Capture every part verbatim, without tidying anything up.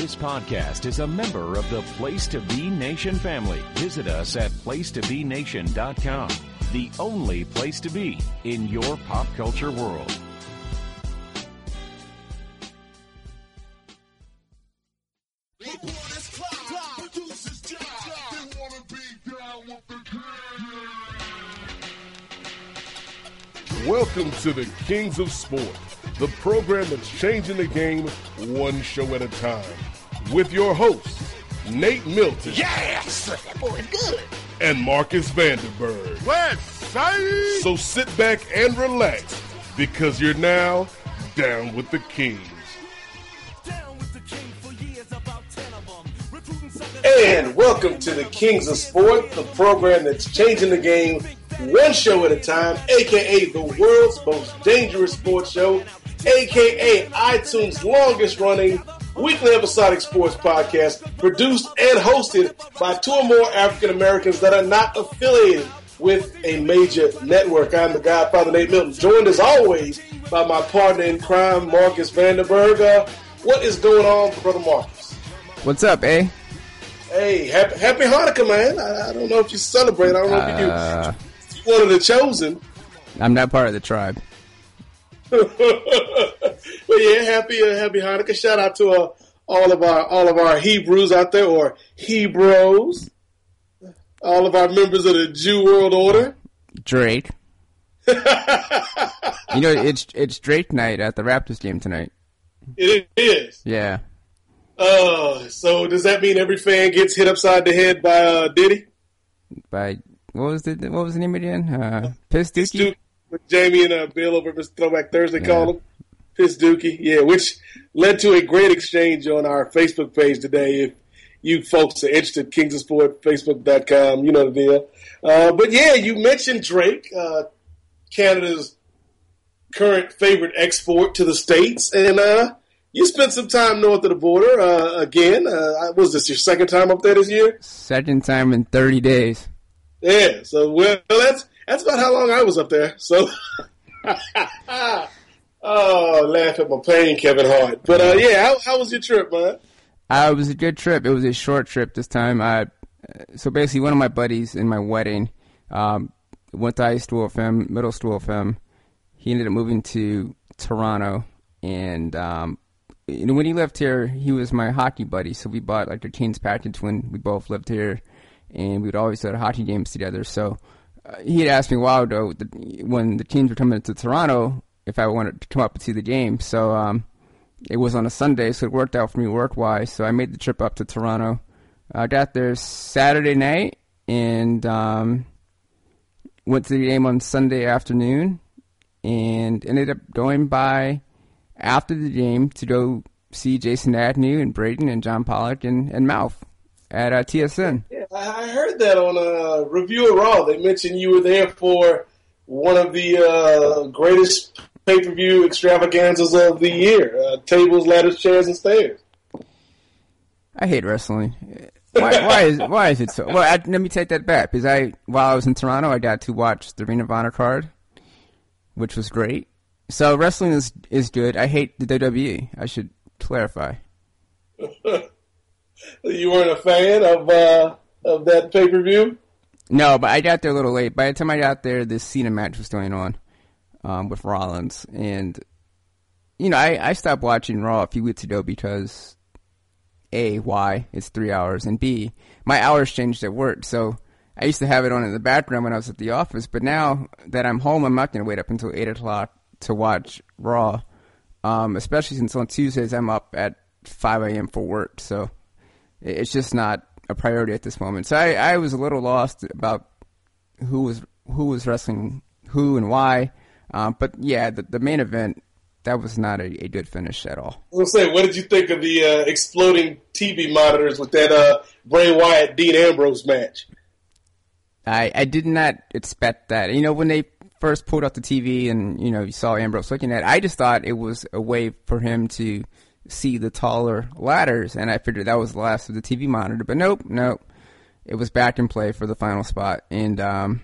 This podcast is a member of the Place to Be Nation family. Visit us at place to be nation dot com, the only place to be in your pop culture world. Welcome to the Kings of Sport, the program that's changing the game one show at a time. With your hosts, Nate Milton. Yes! That boy's good. And Marcus Vanderberg. West Side! So sit back and relax, because you're now down with the Kings. And welcome to the Kings of Sport, the program that's changing the game one show at a time, a k a the world's most dangerous sports show, a k a iTunes' longest-running weekly episodic sports podcast, produced and hosted by two or more African Americans that are not affiliated with a major network. I'm the Godfather, Nate Milton, joined as always by my partner in crime, Marcus Vanderberg. Uh, what is going on, Brother Marcus? What's up, eh? Hey, happy, happy Hanukkah, man. I, I don't know if you celebrate. I don't know if you do. Uh, One of the chosen. I'm not part of the tribe. Well, yeah, happy uh, happy Hanukkah. Shout out to uh, all of our all of our Hebrews out there, or Hebrews. All of our members of the Jew World Order. Drake. You know, it's it's Drake night at the Raptors game tonight. It is. Yeah. Uh, so does that mean every fan gets hit upside the head by uh, Diddy? By what was the what was the name again? Uh, Piss Dookie? What Jamie and uh, Bill over at Mister Throwback Thursday yeah. call him. Piss Dookie. Yeah, which led to a great exchange on our Facebook page today. If you folks are interested, Kings of Sport, Facebook dot com, you know the deal. Uh, but yeah, you mentioned Drake, uh, Canada's current favorite export to the States, and uh, you spent some time north of the border. Uh, again, uh, was this your second time up there this year? Second time in thirty days. Yeah, so well, that's that's about how long I was up there. So, oh, laugh at my pain, Kevin Hart. But uh, yeah, how, how was your trip, man? Uh, it was a good trip. It was a short trip this time. I, so basically, one of my buddies in my wedding um, went to high school with him, middle school with him. He ended up moving to Toronto, and um, you know, when he left here, he was my hockey buddy. So we bought like the Kings package when we both lived here, and we would always go to hockey games together. So uh, he had asked me a while ago that when the Kings were coming to Toronto if I wanted to come up and see the game. So um, it was on a Sunday, so it worked out for me work-wise. So I made the trip up to Toronto. I got there Saturday night and um, went to the game on Sunday afternoon and ended up going by after the game to go see Jason Agnew and Braden and John Pollock and, and Mouth at uh, T S N. Yeah, I heard that on a review of Raw. They mentioned you were there for one of the uh, greatest pay-per-view extravaganzas of the year, uh, tables, ladders, chairs, and stairs. I hate wrestling. Why, why is why is it so? Well, I, let me take that back. Because I, while I was in Toronto, I got to watch the Ring of Honor card, which was great. So wrestling is is good. I hate the W W E. I should clarify. You weren't a fan of uh, of that pay-per-view? No, but I got there a little late. By the time I got there, the Cena match was going on um, with Rollins. And, you know, I, I stopped watching Raw a few weeks ago because, A, why? It's three hours. And B, my hours changed at work. So I used to have it on in the background when I was at the office. But now that I'm home, I'm not going to wait up until eight o'clock to watch Raw. Um, especially since on Tuesdays I'm up at five a.m. for work. So it's just not a priority at this moment. So I, I was a little lost about who was who was wrestling who and why. Um, but yeah, the, the main event, that was not a, a good finish at all. I was going to say, what did you think of the uh, exploding T V monitors with that uh, Bray Wyatt Dean Ambrose match? I, I did not expect that. You know, when they first pulled out the T V and, you know, you saw Ambrose looking at it, I just thought it was a way for him to see the taller ladders, and I figured that was the last of the T V monitor. But nope, nope. It was back in play for the final spot. And um,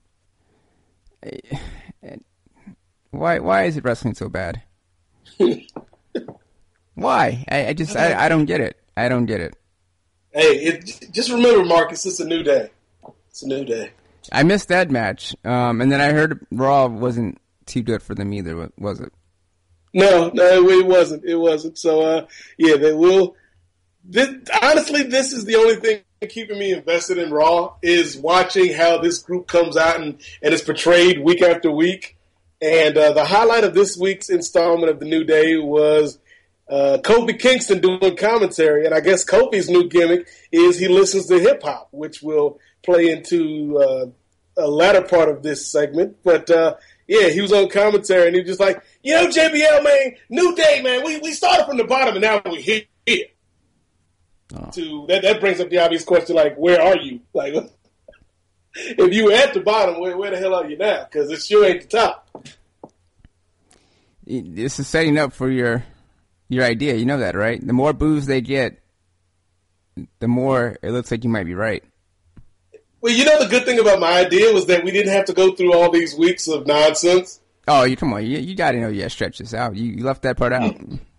why why is it wrestling so bad? Why? I, I just I, I don't get it. I don't get it. Hey, it, just remember, Marcus, it's a new day. It's a new day. I missed that match, um, and then I heard Raw wasn't too good for them either, was it? No, no, it wasn't. It wasn't. So, uh, yeah, they will. This, honestly, this is the only thing keeping me invested in Raw is watching how this group comes out and, and is portrayed week after week. And uh, the highlight of this week's installment of The New Day was uh, Kofi Kingston doing commentary. And I guess Kofi's new gimmick is he listens to hip-hop, which will play into uh, a latter part of this segment. But, uh, yeah, he was on commentary, and he was just like, you know, J B L, man, New Day, man, we, we started from the bottom, and now we're here. Oh. To that, that brings up the obvious question, like, where are you? Like, if you were at the bottom, where, where the hell are you now? Because it sure ain't the top. This is setting up for your your idea. You know that, right? The more boos they get, the more it looks like you might be right. Well, you know the good thing about my idea was that we didn't have to go through all these weeks of nonsense. Oh, you come on. You, you got to know you got to stretch this out. You, you left that part out.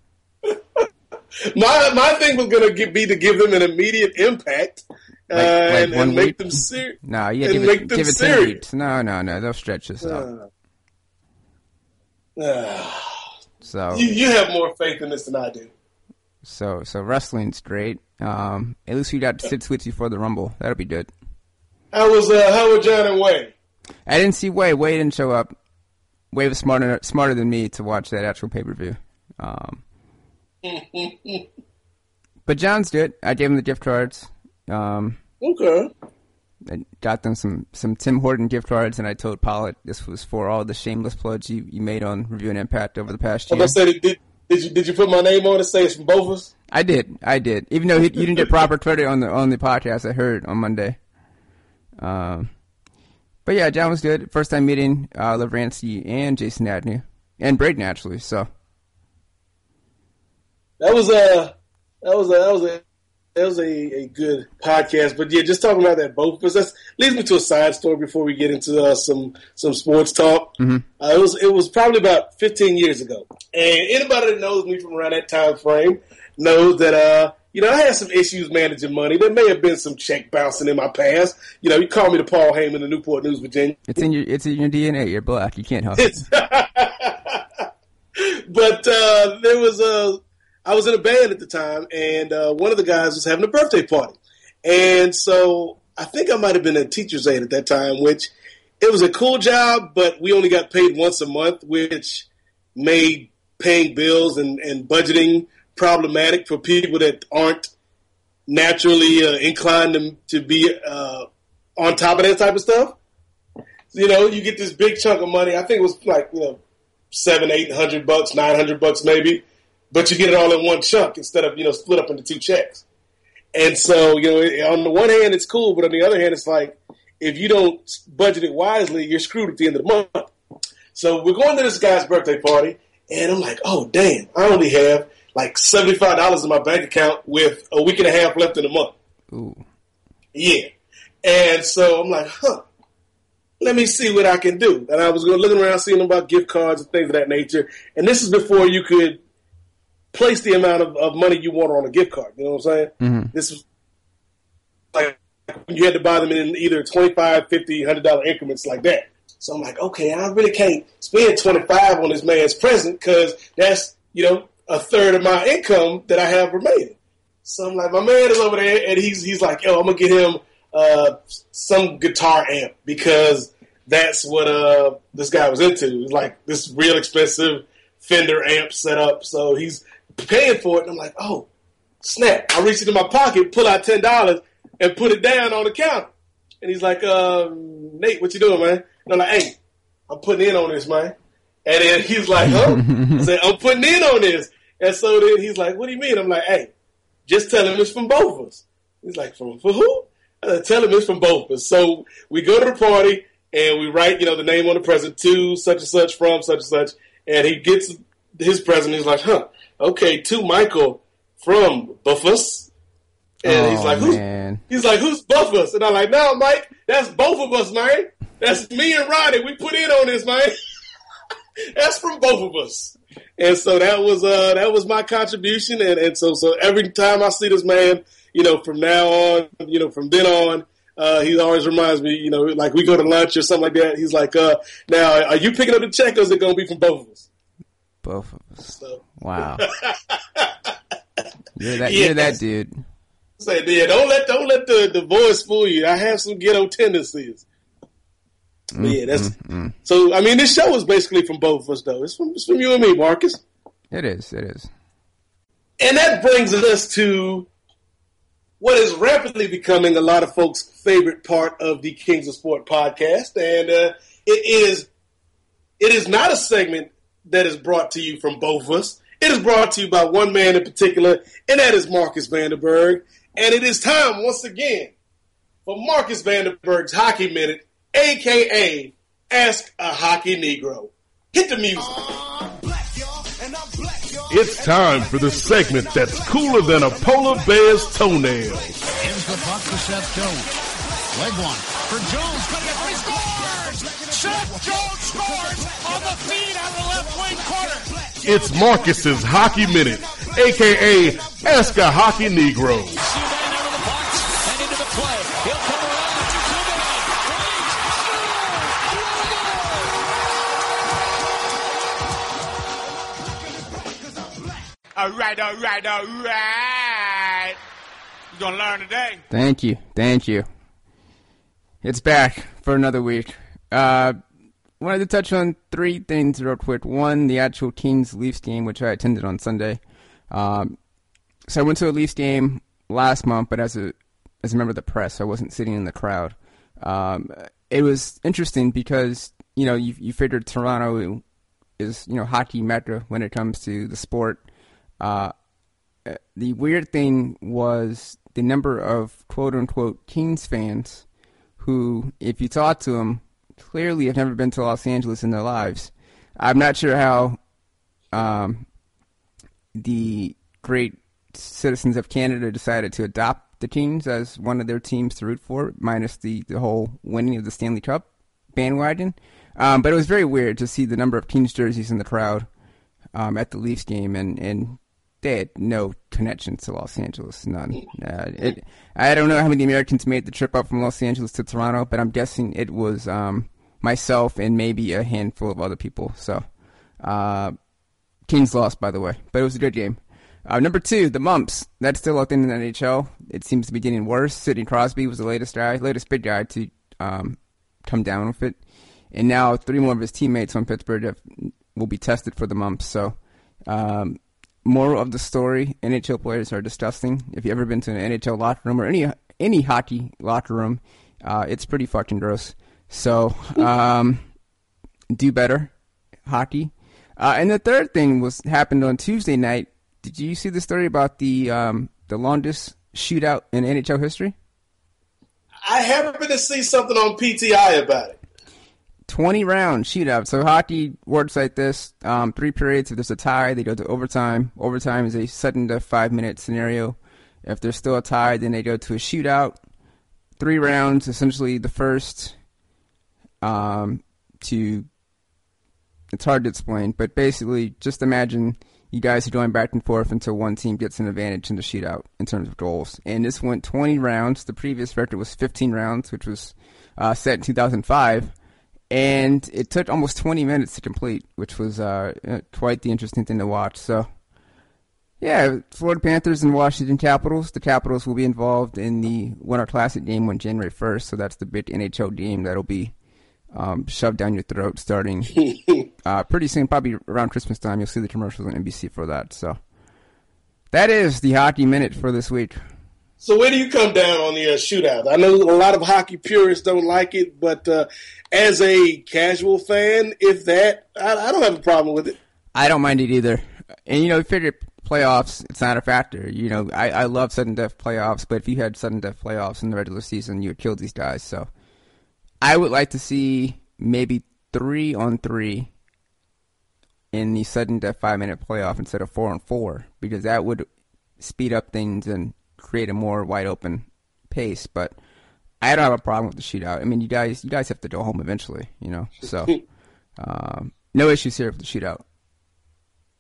My my thing was going to be to give them an immediate impact uh, like, like and, and make them serious. No, yeah, give it, give it ten weeks. No, no, no. They'll stretch this out. Uh, uh, so you, you have more faith in this than I do. So so wrestling's great. Um, at least we got to sit with you for the Rumble. That'll be good. How was uh, how were John and Wade? I didn't see Wade. Wade didn't show up. Wade was smarter smarter than me to watch that actual pay per view. Um, but John's good. I gave him the gift cards. Um, okay. I got them some, some Tim Horton gift cards, and I told Pollitt this was for all the shameless plugs you, you made on Reviewing Impact over the past year. I was gonna say, did, did you did you put my name on it? Say it's from both of us. I did. I did. Even though he, you didn't get proper credit on the on the podcast, I heard on Monday. Um, but yeah, John was good. First time meeting uh, Liv Ransky and Jason Agnew and Braden actually. So. That was a that was a that was a that was a, a good podcast, but yeah, just talking about that both of us. That leads me to a side story before we get into uh, some some sports talk. Mm-hmm. Uh, it was it was probably about fifteen years ago, and anybody that knows me from around that time frame knows that uh you know I had some issues managing money. There may have been some check bouncing in my past. You know, you call me the Paul Heyman of Newport News, Virginia. It's in your it's in your D N A. You're black. You can't help it. But uh, there was a. I was in a band at the time, and uh, one of the guys was having a birthday party. And so I think I might have been a teacher's aide at that time, which it was a cool job, but we only got paid once a month, which made paying bills and, and budgeting problematic for people that aren't naturally uh, inclined to, to be uh, on top of that type of stuff. You know, you get this big chunk of money. I think it was like, you know, seven, eight hundred bucks, nine hundred bucks maybe. But you get it all in one chunk instead of, you know, split up into two checks. And so, you know, on the one hand, it's cool. But on the other hand, it's like, if you don't budget it wisely, you're screwed at the end of the month. So we're going to this guy's birthday party. And I'm like, oh, damn, I only have like seventy-five dollars in my bank account with a week and a half left in the month. Ooh. Yeah. And so I'm like, huh, let me see what I can do. And I was going looking around, seeing about gift cards and things of that nature. And this is before you could place the amount of, of money you want on a gift card. You know what I'm saying? Mm-hmm. This was like you had to buy them in either twenty-five, fifty, one hundred dollars increments like that. So I'm like, okay, I really can't spend twenty-five on this man's present because that's, you know, a third of my income that I have remaining. So I'm like, my man is over there, and he's he's like, yo, I'm going to get him uh, some guitar amp because that's what uh, this guy was into. It's like this real expensive Fender amp set up. So he's paying for it, and I'm like, oh, snap. I reach into my pocket, pull out ten dollars, and put it down on the counter. And he's like, uh, Nate, what you doing, man? And I'm like, hey, I'm putting in on this, man. And then he's like, huh? I said, I'm putting in on this. And so then he's like, what do you mean? I'm like, hey, just tell him it's from both of us. He's like, from for who? I said, tell him it's from both of us. So we go to the party, and we write, you know, the name on the present, to such and such, from such and such. And he gets his present. He's like, huh. Okay, to Michael from Buffus. And oh, he's like, who's man. He's like, who's Buffus? And I'm like, no, Mike, that's both of us, man. That's me and Ronnie. We put in on this, man. That's from both of us. And so that was uh, that was my contribution. And, and so so every time I see this man, you know, from now on, you know, from then on, uh, he always reminds me, you know, like we go to lunch or something like that. He's like, uh, now, are you picking up the check or is it going to be from both of us? Both of us. So. Wow. You're that, Yeah. you're that dude. Say, yeah, don't let don't let the, the voice fool you. I have some ghetto tendencies. But yeah, that's mm, mm. so. I mean, this show is basically from both of us, though. It's from it's from you and me, Marcus. It is. It is. And that brings us to what is rapidly becoming a lot of folks' favorite part of the Kings of Sport podcast, and uh, it is it is not a segment that is brought to you from both of us. It is brought to you by one man in particular, and that is Marcus Vanderberg. And it is time once again for Marcus Vanderberg's Hockey Minute, a k a. Ask a Hockey Negro. Hit the music. It's time for the segment that's cooler than a polar bear's toenails. Here's the puck to Seth Jones. Leg one for Jones. Cutting it. He scores! Seth Jones scores on the feed out of the left wing corner. It's Marcus's Hockey Minute, a k a. Ask a Hockey Negro. Subban out of the box and into the play. He'll come around to Subban. All right, all right, all right. You're going to learn today. Thank you. Thank you. It's back for another week. Uh, wanted to touch on three things real quick. One, the actual Kings-Leafs game, which I attended on Sunday. Um, so I went to a Leafs game last month, but as a as a member of the press, I wasn't sitting in the crowd. Um, it was interesting because, you know, you, you figured Toronto is, you know, hockey mecca when it comes to the sport. Uh, the weird thing was the number of quote-unquote Kings fans who, if you talk to them, clearly have never been to Los Angeles in their lives. I'm not sure how um, the great citizens of Canada decided to adopt the Kings as one of their teams to root for, minus the, the whole winning of the Stanley Cup bandwagon. Um, but it was very weird to see the number of Kings jerseys in the crowd um, at the Leafs game, and, and they had no connection to Los Angeles, none. Uh, it, I don't know how many Americans made the trip up from Los Angeles to Toronto, but I'm guessing it was um, myself and maybe a handful of other people. So, uh, Kings lost, by the way, but it was a good game. Uh, number two, the mumps. That's still out there in the N H L. It seems to be getting worse. Sidney Crosby was the latest guy, latest big guy to um, come down with it. And now three more of his teammates from Pittsburgh have, will be tested for the mumps. So, um, moral of the story, N H L players are disgusting. If you've ever been to an N H L locker room or any any hockey locker room, uh, it's pretty fucking gross. So, um, do better, hockey. Uh, and the third thing was happened on Tuesday night. Did you see the story about the um, the longest shootout in N H L history? I happened to see something on P T I about it. twenty round shootout. So hockey works like this. Um, three periods. If there's a tie, they go to overtime. Overtime is a sudden to five minute scenario. If there's still a tie, then they go to a shootout. Three rounds, essentially the first um, to, it's hard to explain, but basically just imagine you guys are going back and forth until one team gets an advantage in the shootout in terms of goals. And this went twenty rounds. The previous record was fifteen rounds, which was uh, set in two thousand five. And it took almost twenty minutes to complete, which was uh, quite the interesting thing to watch. So, yeah, Florida Panthers and Washington Capitals. The Capitals will be involved in the Winter Classic game on January first. So that's the big N H L game that'll be um, shoved down your throat starting uh, pretty soon, probably around Christmas time. You'll see the commercials on N B C for that. So that is the Hockey Minute for this week. So where do you come down on the uh, shootout? I know a lot of hockey purists don't like it, but uh, as a casual fan, if that, I, I don't have a problem with it. I don't mind it either. And, you know, figure playoffs, it's not a factor. You know, I, I love sudden death playoffs, but if you had sudden death playoffs in the regular season, you would kill these guys. So I would like to see maybe three on three in the sudden death five-minute playoff instead of four on four, because that would speed up things and create a more wide-open pace. But I don't have a problem with the shootout. I mean, you guys you guys have to go home eventually, you know. So um, no issues here with the shootout.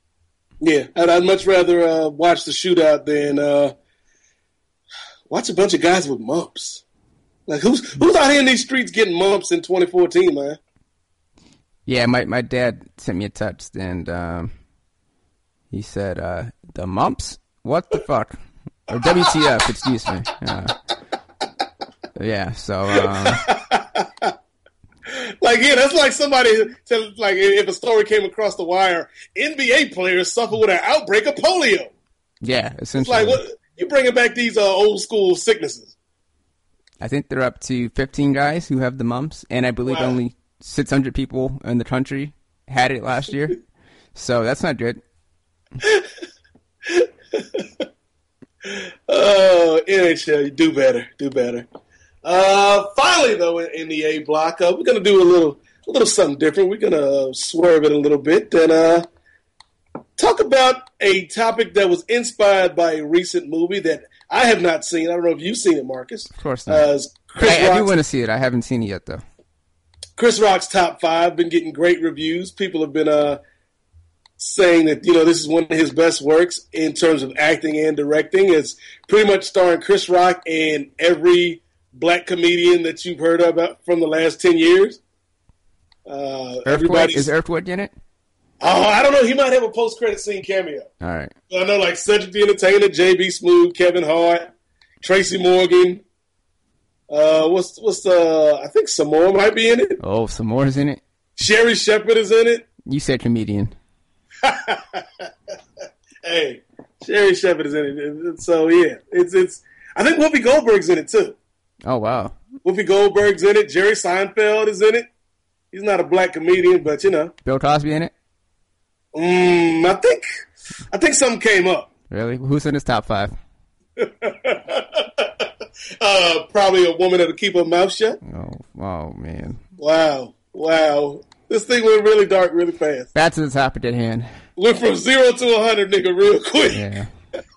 Yeah, I'd, I'd much rather uh, watch the shootout than uh, watch a bunch of guys with mumps. Like, who's who's out here in these streets getting mumps in twenty fourteen, man? Yeah, my, my dad sent me a text, and um, he said, uh, the mumps? What the fuck? Or W T F, excuse me. Uh, yeah, so... Um, like, yeah, that's like somebody, to, like, if a story came across the wire, N B A players suffer with an outbreak of polio. Yeah, essentially. It's like, what, you're bringing back these uh, old school sicknesses. I think they're up to fifteen guys who have the mumps, and I believe wow. only six hundred people in the country had it last year. So that's not good. Oh, N H L, you do better, do better. Uh, finally, though, in, in the A block, uh, we're going to do a little a little something different. We're going to uh, swerve it a little bit and uh, talk about a topic that was inspired by a recent movie that I have not seen. I don't know if you've seen it, Marcus. Of course not. Uh, Chris I, I do want to see it. I haven't seen it yet, though. Chris Rock's Top Five, been getting great reviews. People have been uh, saying that, you know, this is one of his best works in terms of acting and directing. It's pretty much starring Chris Rock and every black comedian that you've heard about from the last ten years. Uh, Earthquake? Is Earthquake in it? Oh, I don't know. He might have a post-credit scene cameo. All right. I know, like Cedric the Entertainer, J B. Smoove, Kevin Hart, Tracy Morgan. Uh, what's what's uh? I think Samore might be in it. Oh, Samore's in it. Sherry Shepherd is in it. You said comedian. Hey, Sherry Shepherd is in it. So yeah, it's it's. I think Whoopi Goldberg's in it too. Oh wow. Whoopi Goldberg's in it. Jerry Seinfeld is in it. He's not a black comedian, but you know. Bill Cosby in it? Mm, I think I think something came up. Really? Who's in his top five? uh, probably a woman that'll keep her mouth shut. Oh, oh man. Wow. Wow. This thing went really dark really fast. Back to the topic at hand. Went from zero to a hundred, nigga, real quick. Yeah.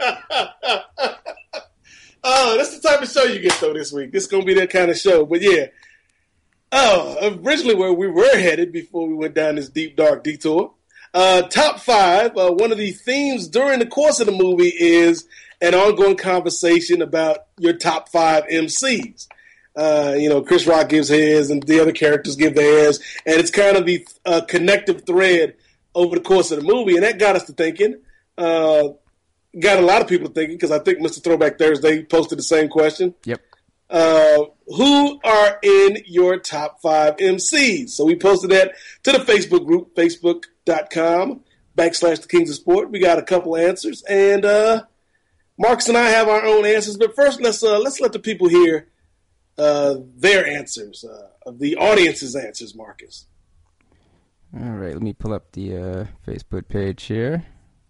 Oh, that's the type of show you get, though, this week. This is going to be that kind of show. But, yeah. Oh, originally where we were headed before we went down this deep, dark detour. Uh, top five, uh, one of the themes during the course of the movie is an ongoing conversation about your top five M Cs. Uh, you know, Chris Rock gives his and the other characters give theirs. And it's kind of the uh, connective thread over the course of the movie. And that got us to thinking. Uh, got a lot of people thinking, because I think Mister Throwback Thursday posted the same question. Yep. Uh, who are in your top five M Cs? So we posted that to the Facebook group, facebook.com backslash the Kings of Sport. We got a couple answers, and uh, Marcus and I have our own answers. But first, let's uh, let's let the people hear uh, their answers, uh, the audience's answers, Marcus. All right, let me pull up the uh, Facebook page here.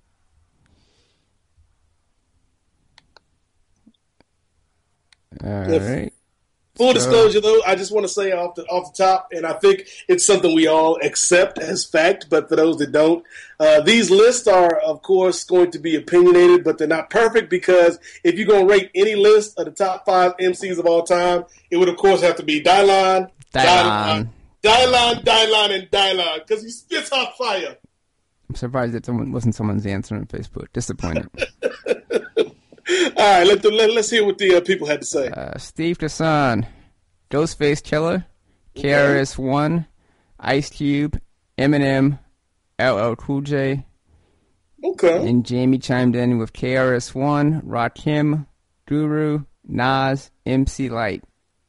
All if, right. Full so, disclosure, though, I just want to say off the off the top, and I think it's something we all accept as fact, but for those that don't, uh, these lists are, of course, going to be opinionated, but they're not perfect, because if you're going to rate any list of the top five M Cs of all time, it would, of course, have to be Dylon, Dylon, Dylon, Dylon, and Dylon, because he spits hot fire. I'm surprised that someone wasn't someone's answer on Facebook. Disappointed. All right, let the, let, let's hear what the uh, people had to say. Uh, Steve Dasson, Ghostface Killer, K R S One, Ice Cube, Eminem, L L Cool J. Okay. And Jamie chimed in with K R S One, Rakim, Guru, Nas, M C Lyte.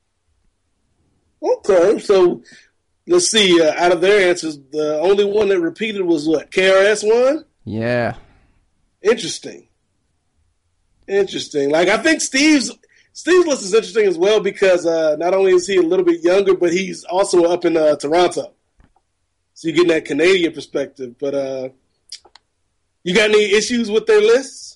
Okay, so let's see. Uh, out of their answers, the only one that repeated was what? K R S One? Yeah. Interesting. Interesting. Like, I think Steve's Steve's list is interesting as well, because uh, not only is he a little bit younger, but he's also up in uh, Toronto. So you're getting that Canadian perspective. But uh, you got any issues with their lists?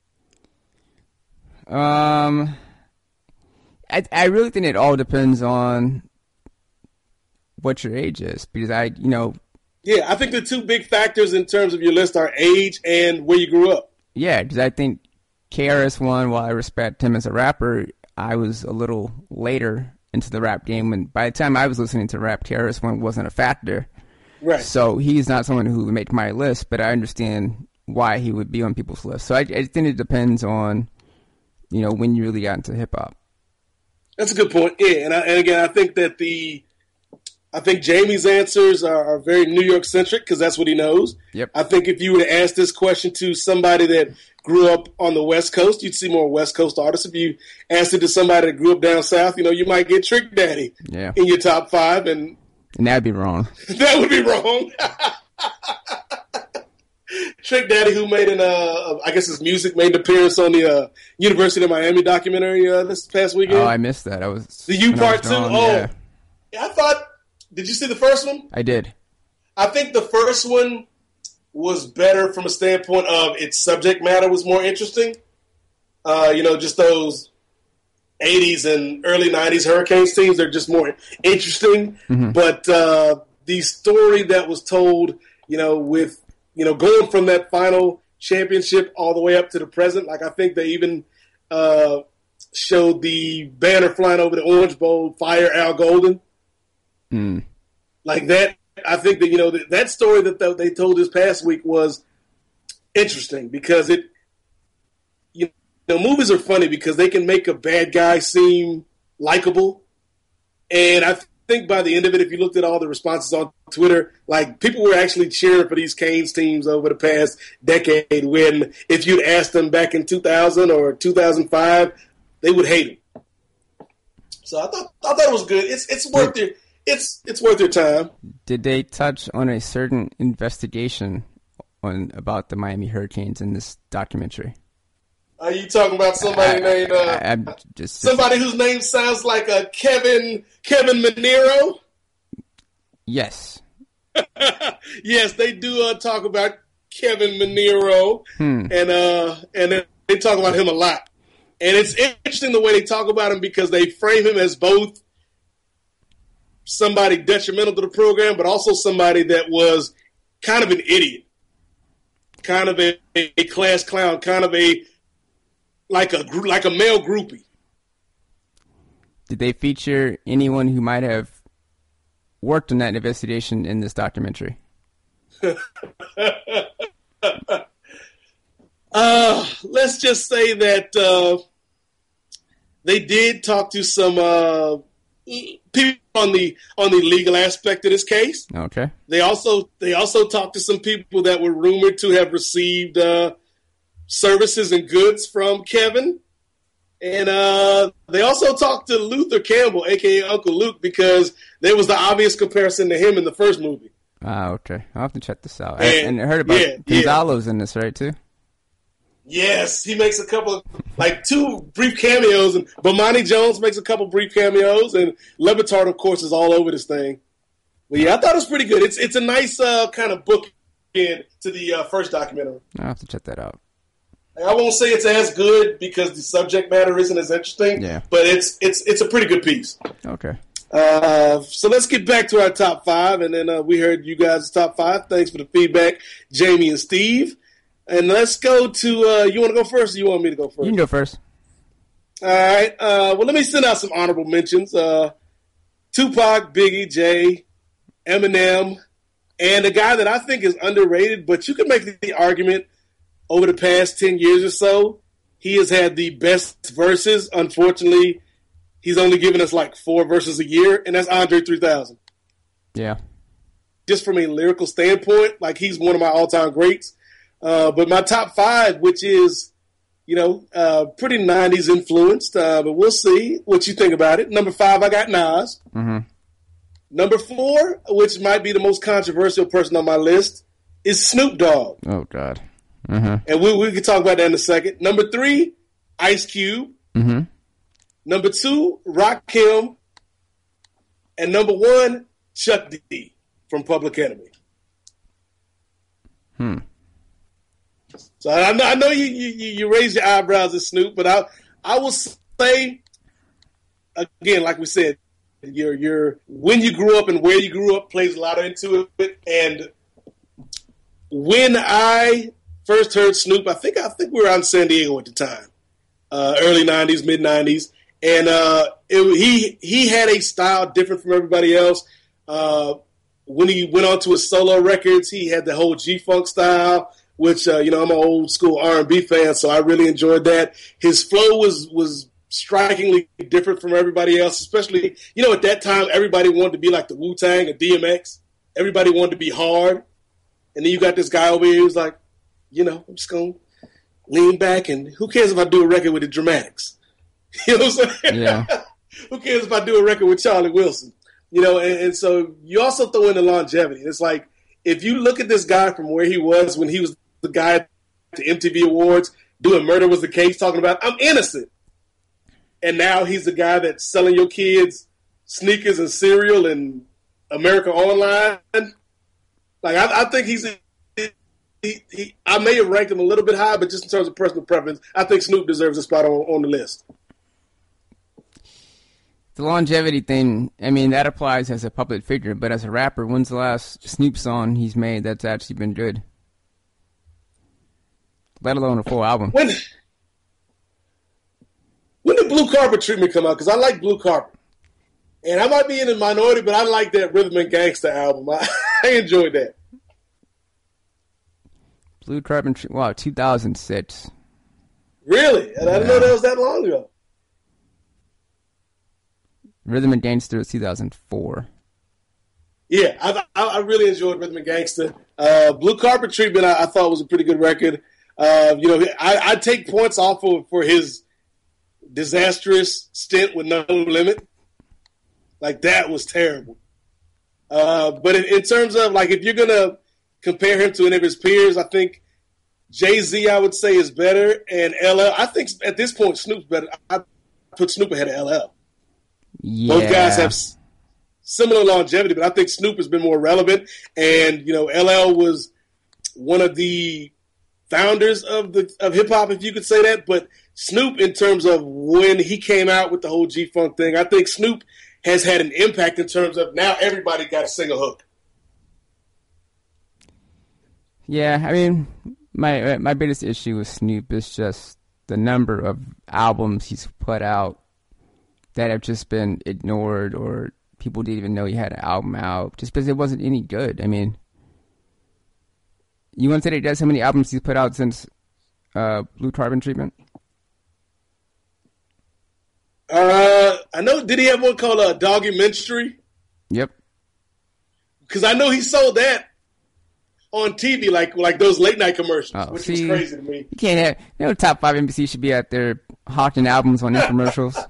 Um, I I really think it all depends on what your age is, because I, you know. Yeah, I think the two big factors in terms of your list are age and where you grew up. Yeah, because I think K R S One, while I respect him as a rapper, I was a little later into the rap game, and by the time I was listening to rap, K R S One wasn't a factor. Right. So he's not someone who would make my list, but I understand why he would be on people's lists. So I, I think it depends on, you know, when you really got into hip hop. That's a good point. Yeah, and I, and again, I think that the I think Jamie's answers are, are very New York centric because that's what he knows. Yep. I think if you were to ask this question to somebody that grew up on the West Coast, you'd see more West Coast artists. If you asked it to somebody that grew up down south, you know, you might get Trick Daddy yeah. in your top five, and and that'd be wrong. That would be wrong. Trick Daddy, who made an, uh, I guess his music made an appearance on the uh, University of Miami documentary uh, this past weekend. Oh, I missed that. I was the U Part Two. Gone, oh, yeah. I thought. Did you see the first one? I did. I think the first one was better from a standpoint of its subject matter was more interesting. Uh, you know, just those eighties and early nineties Hurricanes teams, they're just more interesting. Mm-hmm. But uh, the story that was told, you know, with, you know, going from that final championship all the way up to the present, like I think they even uh, showed the banner flying over the Orange Bowl, Fire Al Golden. Mm. Like that, I think that, you know, that, that story that they told this past week was interesting because it, you know, movies are funny because they can make a bad guy seem likable. And I think by the end of it, if you looked at all the responses on Twitter, like people were actually cheering for these Canes teams over the past decade when if you'd asked them back in two thousand or two thousand five, they would hate them. So I thought, I thought it was good. It's, it's worth it. It's it's worth your time. Did they touch on a certain investigation on about the Miami Hurricanes in this documentary? Are you talking about somebody I, named uh, I, I'm just somebody just, whose name sounds like a Kevin Kevin Manero? Yes. Yes, they do uh, talk about Kevin Manero, hmm. and uh, and they talk about him a lot. And it's interesting the way they talk about him because they frame him as both somebody detrimental to the program, but also somebody that was kind of an idiot, kind of a, a class clown, kind of a like a like a male groupie. Did they feature anyone who might have worked on that investigation in this documentary? uh, let's just say that uh, they did talk to some uh, people on the on the legal aspect of this case. Okay. They also they also talked to some people that were rumored to have received uh, services and goods from Kevin, and uh, they also talked to Luther Campbell, aka Uncle Luke, because there was the obvious comparison to him in the first movie. Ah, okay. I'll have to check this out. And, and I heard about yeah, Gonzalo's yeah. in this, right, too? Yes, he makes a couple of, like, two brief cameos, and Bomani Jones makes a couple brief cameos, and Levitard, of course, is all over this thing. But yeah, I thought it was pretty good. It's it's a nice uh, kind of book in to the uh, first documentary. I'll have to check that out. I won't say it's as good because the subject matter isn't as interesting, yeah. but it's it's it's a pretty good piece. Okay. Uh, so let's get back to our top five, and then uh, we heard you guys' top five. Thanks for the feedback, Jamie and Steve. And let's go to, uh, you want to go first or you want me to go first? You can go first. All right. Uh, well, let me send out some honorable mentions. Uh, Tupac, Biggie, Jay, Eminem, and a guy that I think is underrated, but you can make the argument over the past ten years or so, he has had the best verses. Unfortunately, he's only given us like four verses a year, and that's Andre three thousand. Yeah. Just from a lyrical standpoint, like he's one of my all-time greats. Uh, but my top five, which is, you know, uh, pretty nineties influenced, uh, but we'll see what you think about it. Number five, I got Nas. Mm-hmm. Number four, which might be the most controversial person on my list, is Snoop Dogg. Oh, God. Mm-hmm. And we, we can talk about that in a second. Number three, Ice Cube. Mm-hmm. Number two, Rakim. And number one, Chuck D from Public Enemy. Hmm. So I know, I know you, you you raise your eyebrows at Snoop, but I I will say again, like we said, your your when you grew up and where you grew up plays a lot into it. And when I first heard Snoop, I think I think we were out in San Diego at the time, uh, early nineties, mid nineties, and uh, it, he he had a style different from everybody else. Uh, when he went on to his solo records, he had the whole G-Funk style. which uh, you know I'm an old school R and B fan, so I really enjoyed that. His flow was was strikingly different from everybody else, especially you know at that time everybody wanted to be like the Wu-Tang or D M X. Everybody wanted to be hard, and then you got this guy over here who's like, you know, I'm just gonna lean back and who cares if I do a record with the Dramatics? You know what I'm saying? Yeah. Who cares if I do a record with Charlie Wilson? You know, and, and so you also throw in the longevity. It's like, if you look at this guy from where he was when he was the guy at the M T V Awards doing Murder Was the Case, talking about, I'm innocent. And now he's the guy that's selling your kids sneakers and cereal and America Online. Like, I, I think he's, he, he, I may have ranked him a little bit high, but just in terms of personal preference, I think Snoop deserves a spot on, on the list. The longevity thing, I mean, that applies as a public figure, but as a rapper, when's the last Snoop song he's made that's actually been good? Let alone a full album. When, when did Blue Carpet Treatment come out? Because I like Blue Carpet. And I might be in the minority, but I like that Rhythm and Gangsta album. I, I enjoyed that. Blue Carpet, wow, two thousand six. Really? And yeah. I didn't know that was that long ago. Rhythm and Gangsta was two thousand four. Yeah, I, I, I really enjoyed Rhythm and Gangsta. Uh, Blue Carpet Treatment, I, I thought was a pretty good record. Uh, you know, I, I take points off of for his disastrous stint with No Limit. Like, that was terrible. Uh, but in, in terms of, like, if you're going to compare him to any of his peers, I think Jay-Z, I would say, is better. And L L, I think at this point, Snoop's better. I put Snoop ahead of L L. Yeah. Both guys have s- similar longevity, but I think Snoop has been more relevant. And, you know, L L was one of the founders of the of hip-hop, if you could say that. But Snoop, in terms of when he came out with the whole G-Funk thing, I think Snoop has had an impact in terms of now everybody got to sing a hook. Yeah, I mean, my my biggest issue with Snoop is just the number of albums he's put out that have just been ignored, or people didn't even know he had an album out just because it wasn't any good. I mean, you want to say that he does how many albums he's put out since uh, Blue Carbon Treatment? Uh, I know. Did he have one called uh, Documentary? Yep. Because I know he sold that on T V, like like those late night commercials, Oh, which see, was crazy to me. You can't have, you know, top five N B C should be out there hawking albums on infomercials.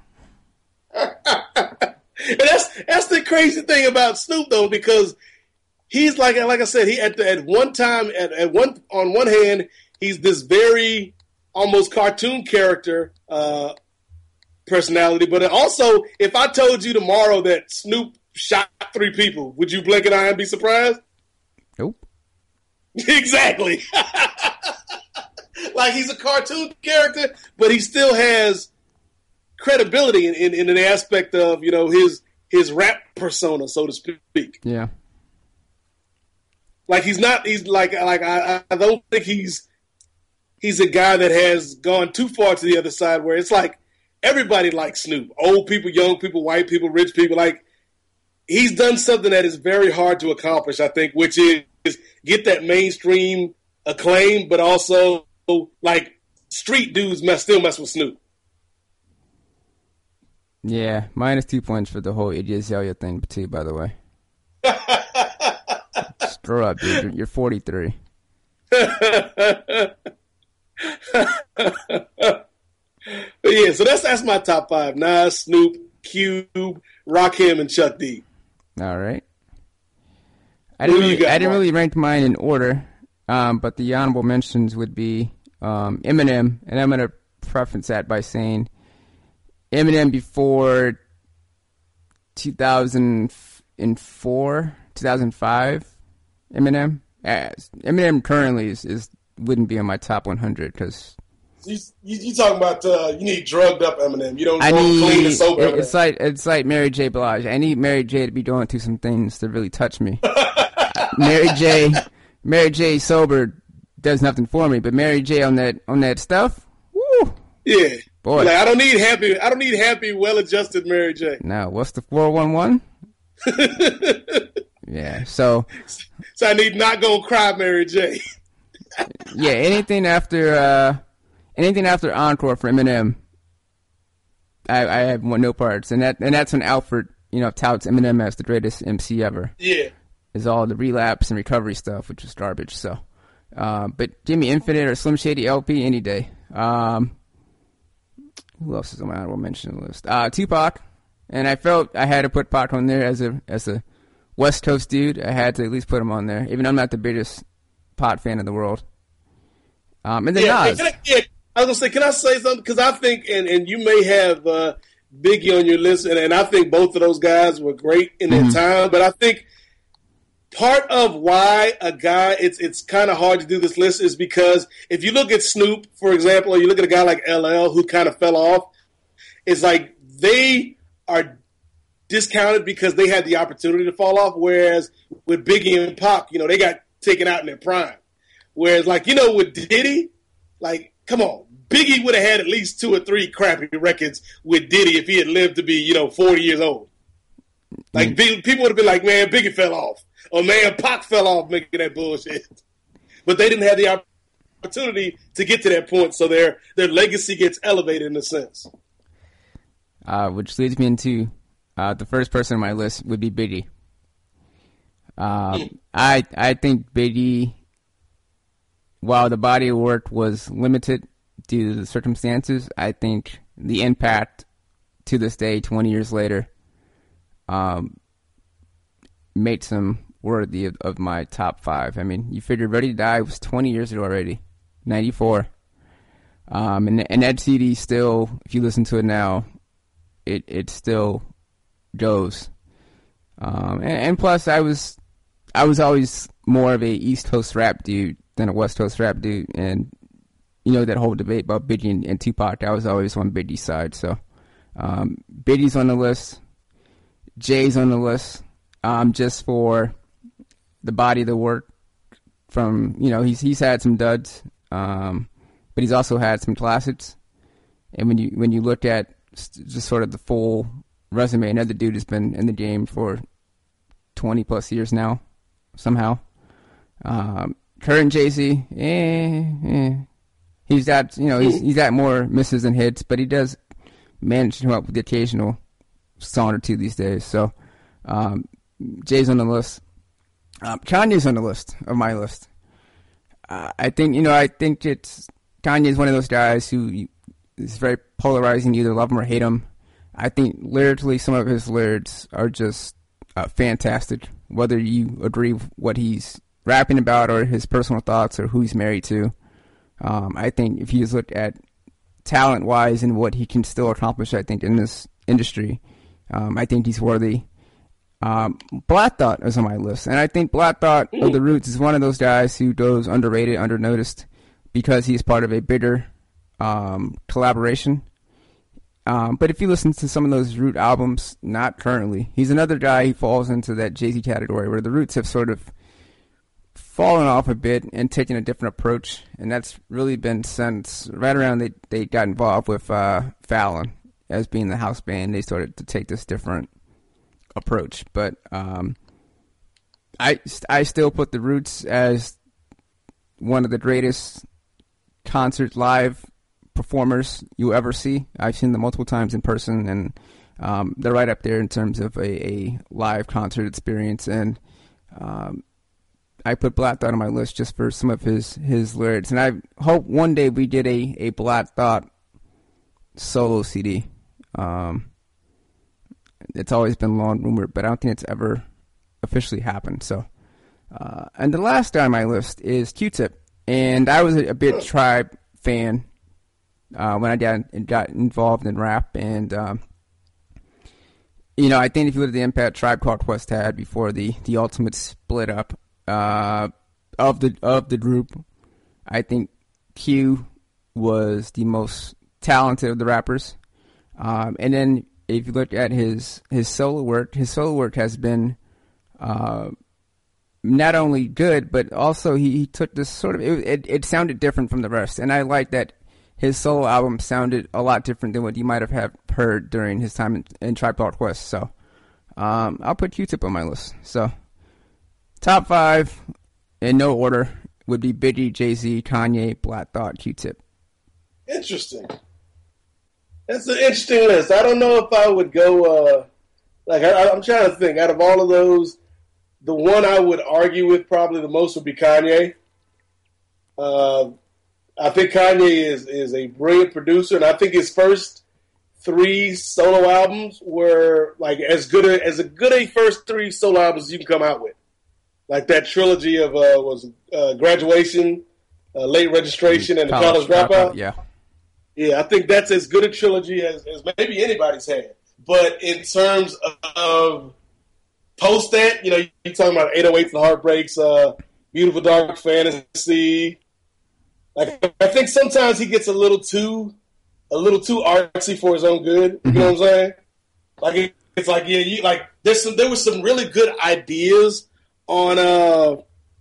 And that's that's the crazy thing about Snoop, though, because he's like like I said, he at at one time at, at one on one hand he's this very almost cartoon character uh, personality, but also if I told you tomorrow that Snoop shot three people, would you blink an eye and be surprised? Nope. Exactly. Like, he's a cartoon character, but he still has credibility in, in, in an aspect of, you know, his his rap persona, so to speak. Yeah. Like, he's not, he's like, like I, I don't think he's he's a guy that has gone too far to the other side where it's like everybody likes Snoop. Old people, young people, white people, rich people. Like, he's done something that is very hard to accomplish, I think, which is get that mainstream acclaim, but also, like, street dudes mess, still mess with Snoop. Yeah, minus two points for the whole Iggy Azalea thing, too, by the way. Screw up, dude. You're, you're forty-three. But yeah, so that's that's my top five. Nas, Snoop, Cube, Rakim, and Chuck D. All right. I didn't really, I didn't really rank mine in order, um, but the honorable mentions would be um, Eminem, and I'm going to preference that by saying Eminem before two thousand four, two thousand five. Eminem, uh, Eminem currently is, is wouldn't be in my top one hundred because you, you, you talking about uh, you need drugged up Eminem. You don't I want need, clean and sober it, Eminem. It's like it's like Mary J. Blige. I need Mary J. to be going through some things to really touch me. Mary J. Mary J. sober does nothing for me, but Mary J. on that on that stuff, woo. Yeah, boy. Like, I don't need happy. I don't need happy, well-adjusted Mary J. Now, what's the four one one? Yeah, so so I need not gonna cry Mary J. yeah, anything after uh, anything after Encore for Eminem, I, I have no parts, and that and that's when Alfred, you know, touts Eminem as the greatest M C ever. Yeah, is all the relapse and recovery stuff, which is garbage. So, uh, but Jimmy Infinite or Slim Shady L P any day. Um, who else is on my honorable mention list? Uh, Tupac, and I felt I had to put Pac on there as a as a West Coast dude. I had to at least put him on there, even though I'm not the biggest Pac fan in the world. Um, and then yeah, Nas. I, yeah, I was gonna say, can I say something? Because I think, and, and you may have uh, Biggie on your list, and, and I think both of those guys were great in their mm-hmm. time. But I think part of why a guy it's it's kind of hard to do this list is because if you look at Snoop, for example, or you look at a guy like L L who kind of fell off, it's like they are discounted because they had the opportunity to fall off. Whereas with Biggie and Pac, you know, they got taken out in their prime. Whereas, like, you know, with Diddy, like, come on, Biggie would have had at least two or three crappy records with Diddy if he had lived to be, you know, forty years old. Like, mm-hmm. people would have been like, man, Biggie fell off. Or, man, Pac fell off making that bullshit. But they didn't have the opportunity to get to that point, so their their legacy gets elevated in a sense. Uh, which leads me into uh, the first person on my list would be Biggie. Uh, mm. I I think Biggie, while the body of work was limited due to the circumstances, I think the impact to this day, twenty years later, um, makes him worthy of, of my top five. I mean, you figure Ready to Die was twenty years ago already, ninety-four. Um, and, and that C D still, if you listen to it now, it, it still goes. Um, and, and plus, I was I was always more of a East Coast rap dude than a West Coast rap dude. And, you know, that whole debate about Biggie and, and Tupac, I was always on Biggie's side. So, um, Biggie's on the list. Jay's on the list. Um, just for the body of the work from, you know, he's he's had some duds, um, but he's also had some classics. And when you when you look at just sort of the full resume, another dude has been in the game for twenty plus years now, somehow. Um, current Jay-Z, eh, eh. He's got, you know, he's, he's got more misses than hits, but he does manage to come up with the occasional song or two these days. So, um, Jay's on the list. Um, Kanye's on the list of my list. Uh, I think, you know, I think it's Kanye's one of those guys who is very polarizing. You either love him or hate him. I think lyrically, some of his lyrics are just uh, fantastic. Whether you agree with what he's rapping about or his personal thoughts or who he's married to, um, I think if you just look at talent-wise and what he can still accomplish, I think in this industry, um, I think he's worthy. Um, Black Thought is on my list, and I think Black Thought of the Roots is one of those guys who goes underrated, undernoticed, because he's part of a bigger um, collaboration. Um, but if you listen to some of those Root albums, not currently, he's another guy who falls into that Jay-Z category where the Roots have sort of fallen off a bit and taken a different approach, and that's really been since right around they, they got involved with uh, Fallon as being the house band. They started to take this different approach, but um, I I still put the Roots as one of the greatest concert live performers you ever see. I've seen them multiple times in person, and um, they're right up there in terms of a, a live concert experience. And um, I put Black Thought on my list just for some of his, his lyrics, and I hope one day we get a, a Black Thought solo C D. Um, It's always been long rumored, but I don't think it's ever officially happened. So, uh, and the last guy on my list is Q-Tip, and I was a, a big Tribe fan uh, when I got, got involved in rap, and um, you know, I think if you look at the impact Tribe Called Quest had before the, the ultimate split up uh, of the of the group, I think Q was the most talented of the rappers, um, and then. If you look at his, his solo work, his solo work has been uh, not only good, but also he, he took this sort of, it, it, it sounded different from the rest. And I like that his solo album sounded a lot different than what you might have, have heard during his time in, in Tribe Called Quest. So um, I'll put Q-Tip on my list. So top five in no order would be Biggie, Jay-Z, Kanye, Black Thought, Q-Tip. Interesting. That's an interesting list. I don't know if I would go, uh, like, I, I'm trying to think. Out of all of those, the one I would argue with probably the most would be Kanye. Uh, I think Kanye is, is a brilliant producer, and I think his first three solo albums were, like, as good a, as a good a first three solo albums as you can come out with. Like that trilogy of, uh, was uh, Graduation, uh, Late Registration, and College The College Dropout. Dropout. Yeah. Yeah, I think that's as good a trilogy as, as maybe anybody's had. But in terms of post that, you know, you're talking about eight oh eights and Heartbreaks, uh, Beautiful Dark Fantasy. Like, I think sometimes he gets a little too, a little too artsy for his own good. You know what I'm saying? Like, it's like, yeah, you, like there's some, there was some really good ideas on uh,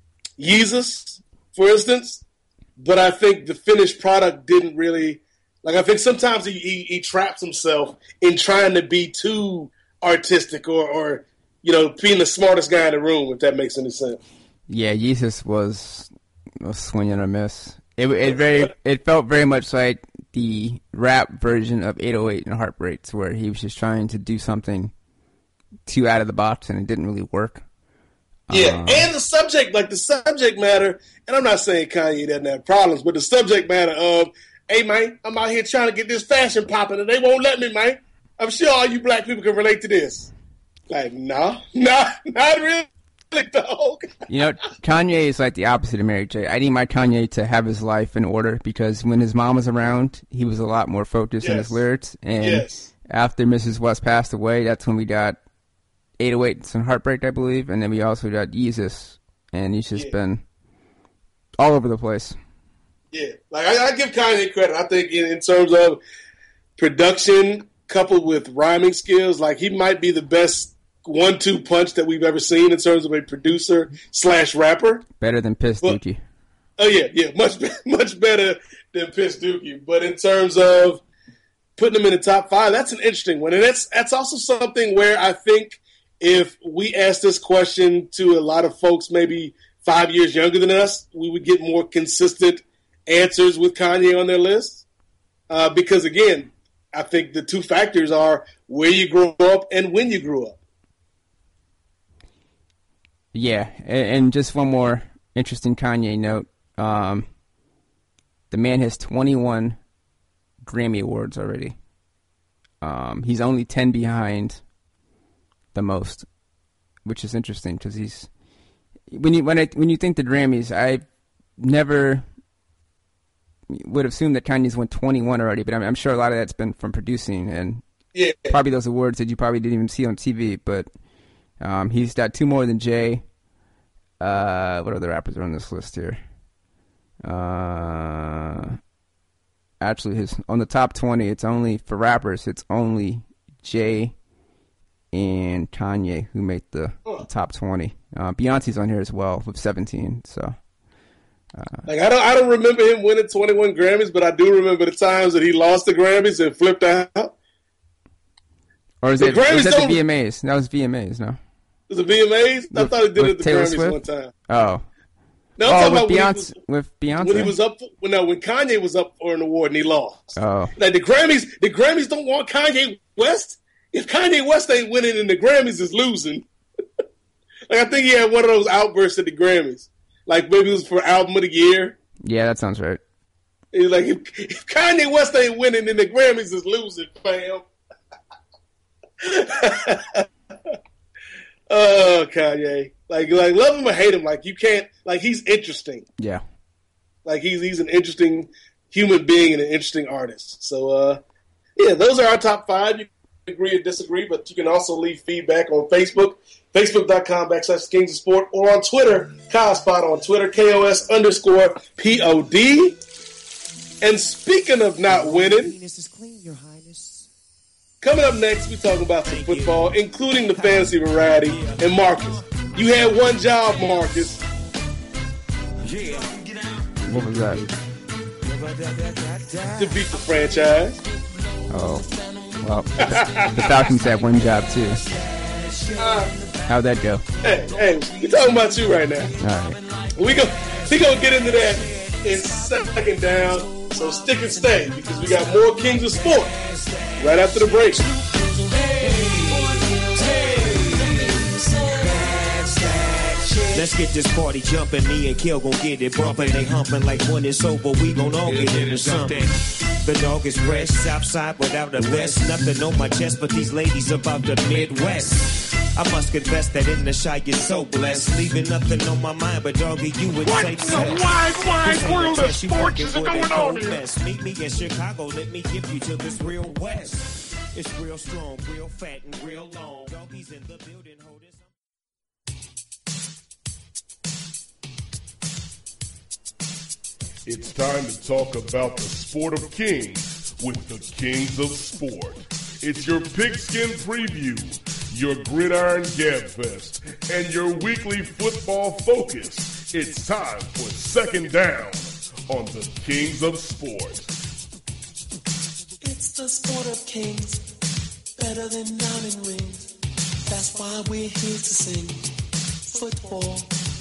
Yeezus, for instance, but I think the finished product didn't really. Like, I think sometimes he, he, he traps himself in trying to be too artistic or, or, you know, being the smartest guy in the room, if that makes any sense. Yeah, Yeezus was a swing and a miss. It it very it felt very much like the rap version of eight oh eight and Heartbreaks, where he was just trying to do something too out of the box and it didn't really work. Yeah, um, and the subject, like the subject matter, and I'm not saying Kanye doesn't have problems, but the subject matter of, hey, man, I'm out here trying to get this fashion popping, and they won't let me, man. I'm sure all you black people can relate to this. Like, nah, nah, not really, dog. You know, Kanye is like the opposite of Mary J. I need my Kanye to have his life in order because when his mom was around, he was a lot more focused Yes. on his lyrics. And Yes. after Missus West passed away, that's when we got eight oh eights and Heartbreak, I believe. And then we also got Yeezus. And he's just Yeah. been all over the place. Yeah, like I, I give Kanye credit. I think in, in terms of production coupled with rhyming skills, like he might be the best one-two punch that we've ever seen in terms of a producer slash rapper. Better than Piss Well, Dookie. Oh yeah, yeah, much be- much better than Piss Dookie. But in terms of putting him in the top five, that's an interesting one, and that's that's also something where I think if we ask this question to a lot of folks, maybe five years younger than us, we would get more consistent answers with Kanye on their list. Uh, because again, I think the two factors are where you grew up and when you grew up. Yeah, and, and just one more interesting Kanye note. Um, the man has twenty-one Grammy Awards already. Um, he's only ten behind the most, which is interesting because he's when you when I when you think the Grammys, I never would assume that Kanye's won twenty-one already, but I'm, I'm sure a lot of that's been from producing and Yeah, probably those awards that you probably didn't even see on T V. But um, he's got two more than Jay. Uh, what other rappers are on this list here? Uh, actually, his on the top twenty, it's only for rappers. It's only Jay and Kanye who made the, the top twenty. Uh, Beyonce's on here as well with seventeen. So, like I don't, I don't remember him winning twenty-one Grammys, but I do remember the times that he lost the Grammys and flipped out. or is The it Grammys is that the don't- V M As? That was V M As, no? Was it V M As? I With- thought he did it with at the Taylor Grammys Swift? one time. Oh, No, I'm oh, talking with about when he Beyonce. was, With Beyonce. when he was up. For, well, no, when Kanye was up for an award and he lost. Oh, Like the Grammys, the Grammys don't want Kanye West. If Kanye West ain't winning, and the Grammys is losing. Like I think he had one of those outbursts at the Grammys. Like maybe it was for album of the year. yeah, that sounds right. He was like, if, if Kanye West ain't winning, then the Grammys is losing, fam. Oh, Kanye. Like, like love him or hate him, like you can't. Like he's interesting. Yeah. Like he's he's an interesting human being and an interesting artist. So, uh, yeah, those are our top five. You can agree or disagree, but you can also leave feedback on Facebook, facebook.com backslash Kings of Sport, or on Twitter, Kyspot on Twitter, K O S underscore P O D. And speaking of not winning, coming up next, we talk about some football, including the fantasy variety. And Marcus, you had one job, Marcus. What was that? To beat the franchise. Oh, well, the Falcons had one job too. How'd that go? Hey, hey, we talking about you right now. All right. We go. We're going to get into that in second down. So stick and stay because we got more Kings of Sport right after the break. Let's get this party jumping. Me and Kill gon' get it bumping. They humping like when it's over. We gon' all get into something. The dog is fresh, Southside without a vest. Nothing on my chest, but these ladies about the Midwest. I must confess that in the shy you're so blessed. Leaving nothing on my mind, but doggy, you would what say the wide, wide world of sports is going on here? Meet me in Chicago, let me give you to this real West. It's real strong, real fat, and real long. Doggies in the building holding some. It's time to talk about the sport of kings with the Kings of Sport. It's your pigskin preview, your gridiron gabfest, and your weekly football focus. It's time for Second Down on the Kings of Sport. It's the sport of kings, better than diamond rings. That's why we're here to sing football.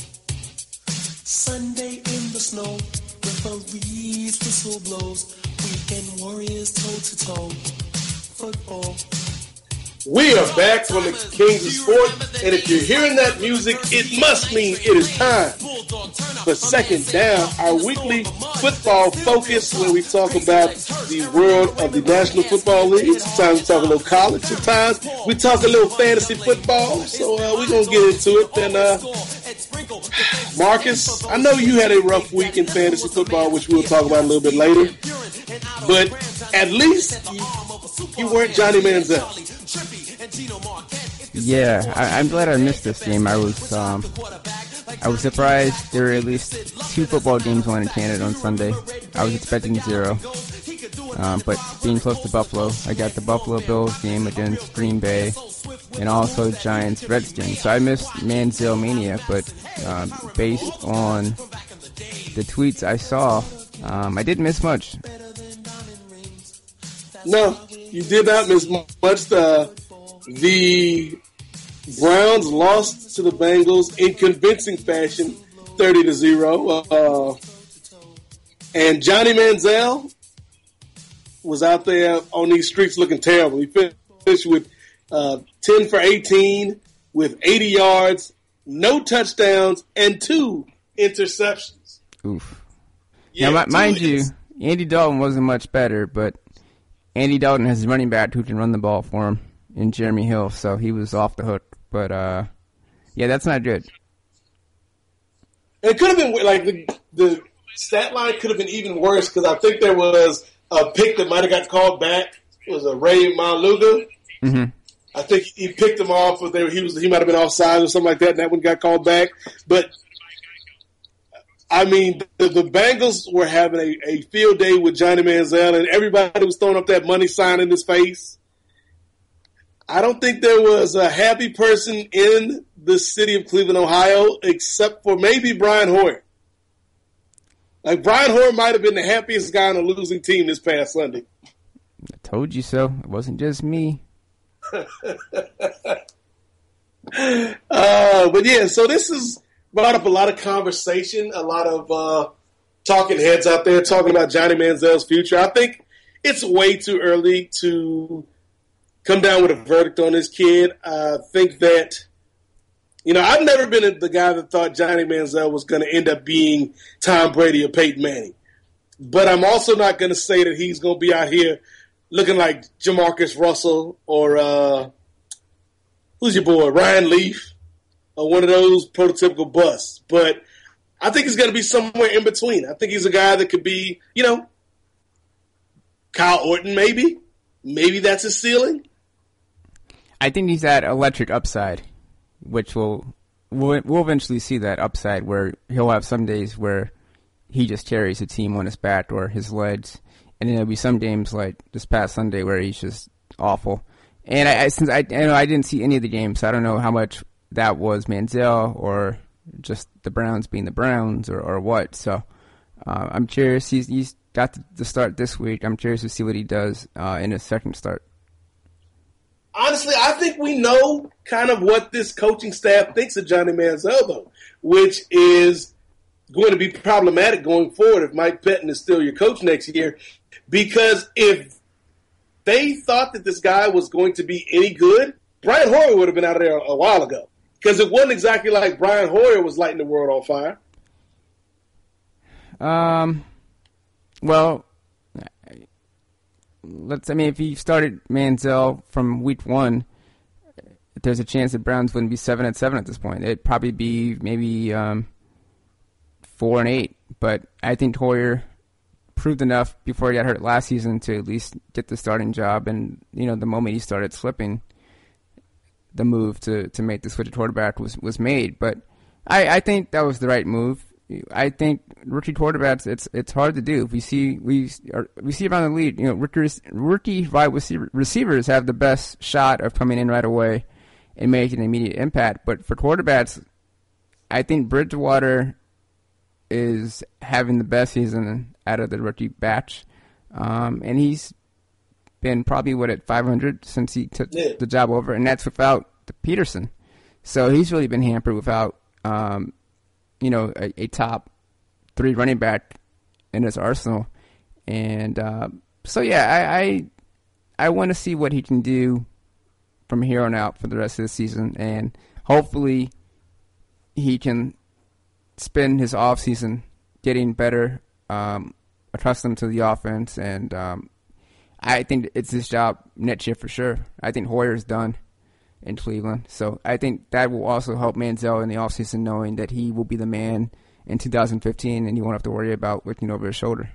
Sunday in the snow, referees whistle blows, weekend warriors toe to toe. Football. We are back from the Kings of Sport, and if you're hearing that music, it must mean it is time for Second Down, our weekly football focus where we talk about the world of the National Football League. Sometimes we talk a little college, sometimes we talk a little fantasy football, so uh, we're going to get into it. And uh, Marcus, I know you had a rough week in fantasy football, which we'll talk about a little bit later, but at least you, you weren't Johnny Manziel. Yeah, I, I'm glad I missed this game. I was um, I was surprised there were at least two football games on in Canada on Sunday. I was expecting zero. Um, but being close to Buffalo, I got the Buffalo Bills game against Green Bay and also Giants Redskins. So I missed Manziel Mania, but um, based on the tweets I saw, um, I didn't miss much. No, you did not miss much. Uh, the Browns lost to the Bengals in convincing fashion, thirty to zero. Uh, and Johnny Manziel was out there on these streets looking terrible. He finished with uh, ten for eighteen with eighty yards, no touchdowns, and two interceptions. Oof. Yeah, now, mind you, is- Andy Dalton wasn't much better, but Andy Dalton has a running back who can run the ball for him in Jeremy Hill, so he was off the hook. But, uh, yeah, that's not good. It could have been, like, the, the stat line could have been even worse because I think there was a pick that might have got called back. It was a Ray Maluga. Mm-hmm. I think he picked him off, or they, he was he might have been offside or something like that, and that one got called back. But, I mean, the, the Bengals were having a, a field day with Johnny Manziel, and everybody was throwing up that money sign in his face. I don't think there was a happy person in the city of Cleveland, Ohio, except for maybe Brian Hoyer. Like, Brian Hoyer might have been the happiest guy on a losing team this past Sunday. I told you so. It wasn't just me. uh, but, yeah, so this has brought up a lot of conversation, a lot of uh, talking heads out there talking about Johnny Manziel's future. I think it's way too early to come down with a verdict on this kid. I think that, you know, I've never been the guy that thought Johnny Manziel was going to end up being Tom Brady or Peyton Manning. But I'm also not going to say that he's going to be out here looking like Jamarcus Russell or, uh, who's your boy, Ryan Leaf, or one of those prototypical busts. But I think he's going to be somewhere in between. I think he's a guy that could be, you know, Kyle Orton maybe. Maybe that's his ceiling. I think he's at electric upside, which will we'll, we'll eventually see that upside where he'll have some days where he just carries the team on his back or his legs, and then there'll be some games like this past Sunday where he's just awful. And I, I since I, I know I didn't see any of the games, so I don't know how much that was Manziel or just the Browns being the Browns or, or what. So uh, I'm curious. He's he's got the start this week. I'm curious to see what he does uh, in his second start. Honestly, I think we know kind of what this coaching staff thinks of Johnny Manziel, though, which is going to be problematic going forward if Mike Pettine is still your coach next year. Because if they thought that this guy was going to be any good, Brian Hoyer would have been out of there a while ago. Because it wasn't exactly like Brian Hoyer was lighting the world on fire. Um, well, let's. I mean, if he started Manziel from week one, there's a chance that Browns wouldn't be seven and seven at this point. It'd probably be maybe um, four and eight. But I think Hoyer proved enough before he got hurt last season to at least get the starting job. And you know, the moment he started slipping, the move to, to make the switch to quarterback was, was made. But I, I think that was the right move. I think rookie quarterbacks, it's it's hard to do. We see we are, we see around the league, you know, rookies, rookie wide receivers have the best shot of coming in right away and making an immediate impact. But for quarterbacks, I think Bridgewater is having the best season out of the rookie batch, um, and he's been probably what at five hundred since he took yeah. the job over, and that's without the Peterson. So he's really been hampered without. Um, you know, a, a top three running back in his arsenal. And uh, so, yeah, I I, I want to see what he can do from here on out for the rest of the season. And hopefully he can spend his offseason getting better, um, accustomed to the offense. And um, I think it's his job next year for sure. I think Hoyer's done in Cleveland. So I think that will also help Manziel in the offseason, knowing that he will be the man in two thousand fifteen and you won't have to worry about looking over his shoulder.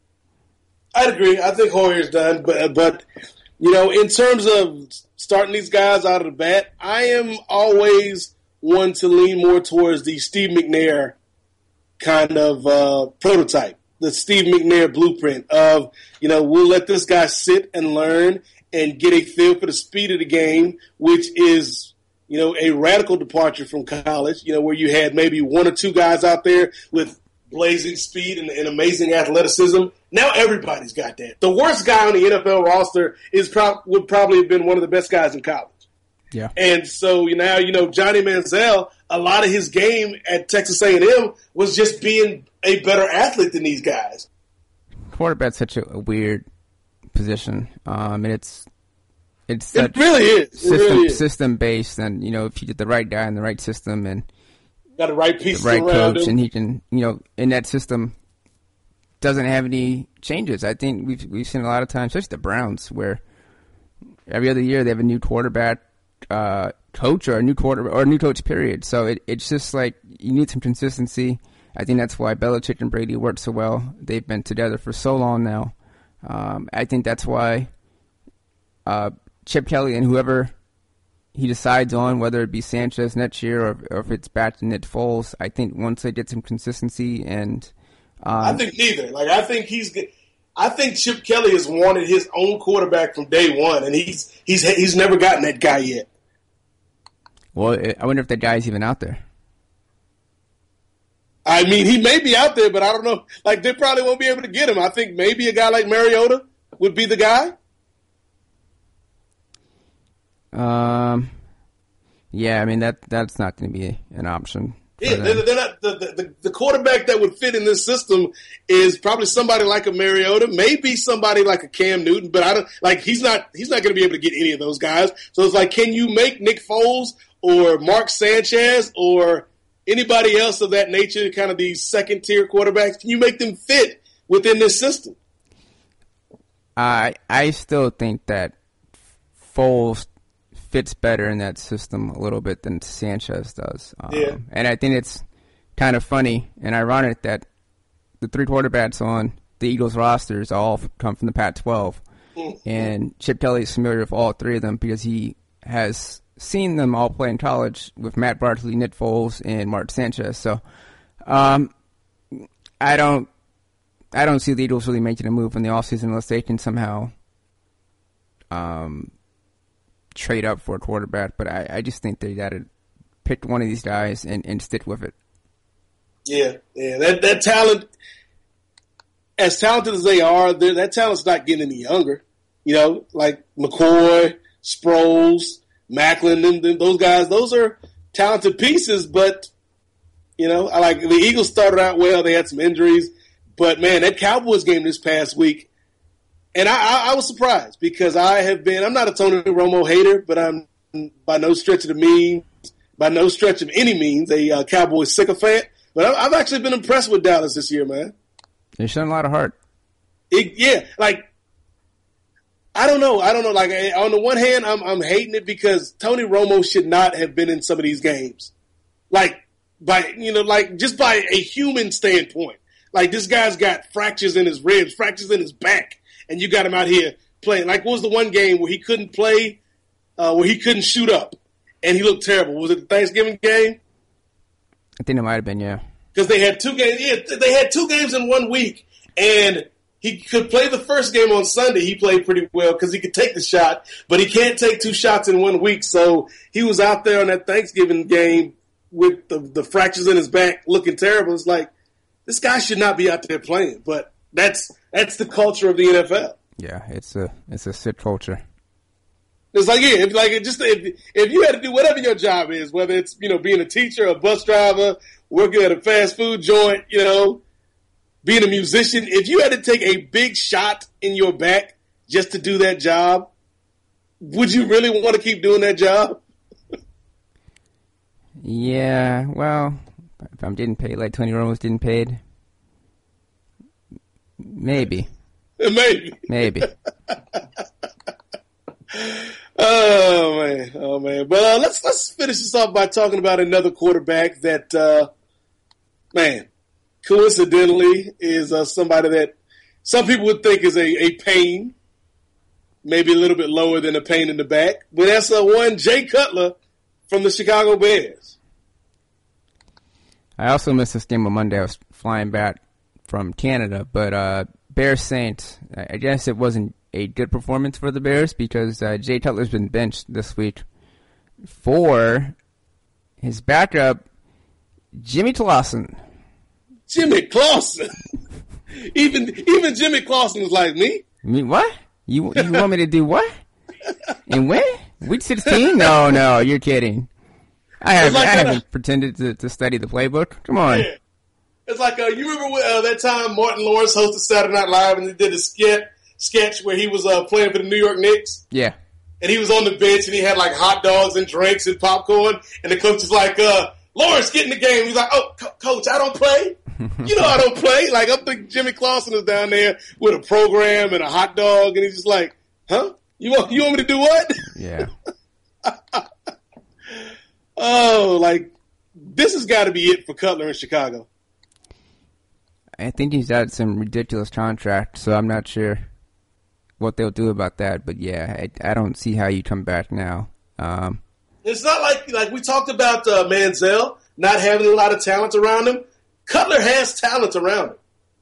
I'd agree. I think Hoyer's done. But, but, you know, in terms of starting these guys out of the bat, I am always one to lean more towards the Steve McNair kind of uh, prototype, the Steve McNair blueprint of, you know, we'll let this guy sit and learn and get a feel for the speed of the game, which is, you know, a radical departure from college, you know, where you had maybe one or two guys out there with blazing speed and, and amazing athleticism. Now everybody's got that. The worst guy on the N F L roster is pro- would probably have been one of the best guys in college. Yeah. And so now, you know, Johnny Manziel, a lot of his game at Texas A and M was just being a better athlete than these guys. Quarterback's such a, a weird position. Um, and it's it's it really is. It system really is. system based, and you know if you get the right guy in the right system and got the right pieces the right around coach, him. and he can, you know, in that system doesn't have any changes. I think we've we've seen a lot of times, especially the Browns, where every other year they have a new quarterback uh, coach or a new quarter or a new coach. Period. So it, it's just like you need some consistency. I think that's why Belichick and Brady work so well. They've been together for so long now. Um, I think that's why uh, Chip Kelly and whoever he decides on, whether it be Sanchez next year or, or if it's back to Nick Foles, I think once they get some consistency and um, I think neither. Like I think he's, I think Chip Kelly has wanted his own quarterback from day one, and he's he's he's never gotten that guy yet. Well, I wonder if that guy's even out there. I mean, he may be out there, but I don't know. Like, they probably won't be able to get him. I think maybe a guy like Mariota would be the guy. Um, yeah, I mean, that that's not going to be an option. Yeah, they're, they're not, the, the, the quarterback that would fit in this system is probably somebody like a Mariota, maybe somebody like a Cam Newton, but I don't like he's not he's not going to be able to get any of those guys. So it's like, can you make Nick Foles or Mark Sanchez or anybody else of that nature, kind of these second-tier quarterbacks, can you make them fit within this system? I I still think that Foles fits better in that system a little bit than Sanchez does. Um, yeah. And I think it's kind of funny and ironic that the three quarterbacks on the Eagles rosters all come from the Pac twelve. Mm-hmm. And Chip Kelly is familiar with all three of them because he has seen them all play in college with Matt Barkley, Nick Foles, and Mark Sanchez. So, um, I don't, I don't see the Eagles really making a move in the offseason unless they can somehow, um, trade up for a quarterback. But I, I just think they got to pick one of these guys and, and stick with it. Yeah, yeah, that that talent, as talented as they are, that talent's not getting any younger. You know, like McCoy, Sproles, Macklin, and those guys, those are talented pieces, but You know, I like the Eagles started out well. They had some injuries. But, man, that Cowboys game this past week, and I, I, I was surprised because I have been – I'm not a Tony Romo hater, but I'm by no stretch of the means, by no stretch of any means, a uh, Cowboys sycophant. But I've, I've actually been impressed with Dallas this year, man. They're showing a lot of heart. It, yeah, like – I don't know. I don't know. Like, on the one hand, I'm I'm hating it because Tony Romo should not have been in some of these games. Like, by, you know, like, just by a human standpoint. Like, this guy's got fractures in his ribs, fractures in his back, and you got him out here playing. Like, what was the one game where he couldn't play, uh, where he couldn't shoot up, and he looked terrible? Was it the Thanksgiving game? I think it might have been, yeah. Because they had two games. Yeah, they had two games in one week, and he could play the first game on Sunday. He played pretty well because he could take the shot, but he can't take two shots in one week. So he was out there on that Thanksgiving game with the, the fractures in his back looking terrible. It's like, this guy should not be out there playing, but that's that's the culture of the N F L. Yeah, it's a it's a sick culture. It's like, yeah, if, like, it just if, if you had to do whatever your job is, whether it's, you know, being a teacher, a bus driver, working at a fast food joint, you know, being a musician, if you had to take a big shot in your back just to do that job, would you really want to keep doing that job? Yeah, well, if I'm getting paid like Tony Romo's getting paid, maybe. Maybe. Maybe. Oh, man. Oh, man. But uh, let's, let's finish this off by talking about another quarterback that, uh, man, coincidentally, is uh, somebody that some people would think is a, a pain, maybe a little bit lower than a pain in the back. But that's uh, one Jay Cutler from the Chicago Bears. I also missed this game on Monday. I was flying back from Canada. But uh, Bears Saints, I guess it wasn't a good performance for the Bears because uh, Jay Cutler's been benched this week for his backup, Jimmy Clausen. Jimmy Clausen. even even Jimmy Clausen was like, me? Me what? You you want me to do what? And when? Week sixteen? No, no, you're kidding. I haven't, like, I haven't uh, pretended to, to study the playbook. Come on. Yeah. It's like, uh, you remember uh, that time Martin Lawrence hosted Saturday Night Live and they did a sketch, sketch where he was uh, playing for the New York Knicks? Yeah. And he was on the bench and he had like hot dogs and drinks and popcorn. And the coach was like, uh, Lawrence, get in the game. He's like, oh, co- coach, I don't play. You know I don't play. Like, I'm thinking Jimmy Clausen is down there with a program and a hot dog, and he's just like, huh? You want you want me to do what? Yeah. Oh, like, this has got to be it for Cutler in Chicago. I think he's had some ridiculous contract, so I'm not sure what they'll do about that. But, yeah, I, I don't see how you come back now. Um, it's not like, like we talked about uh, Manziel not having a lot of talent around him. Cutler has talent around him.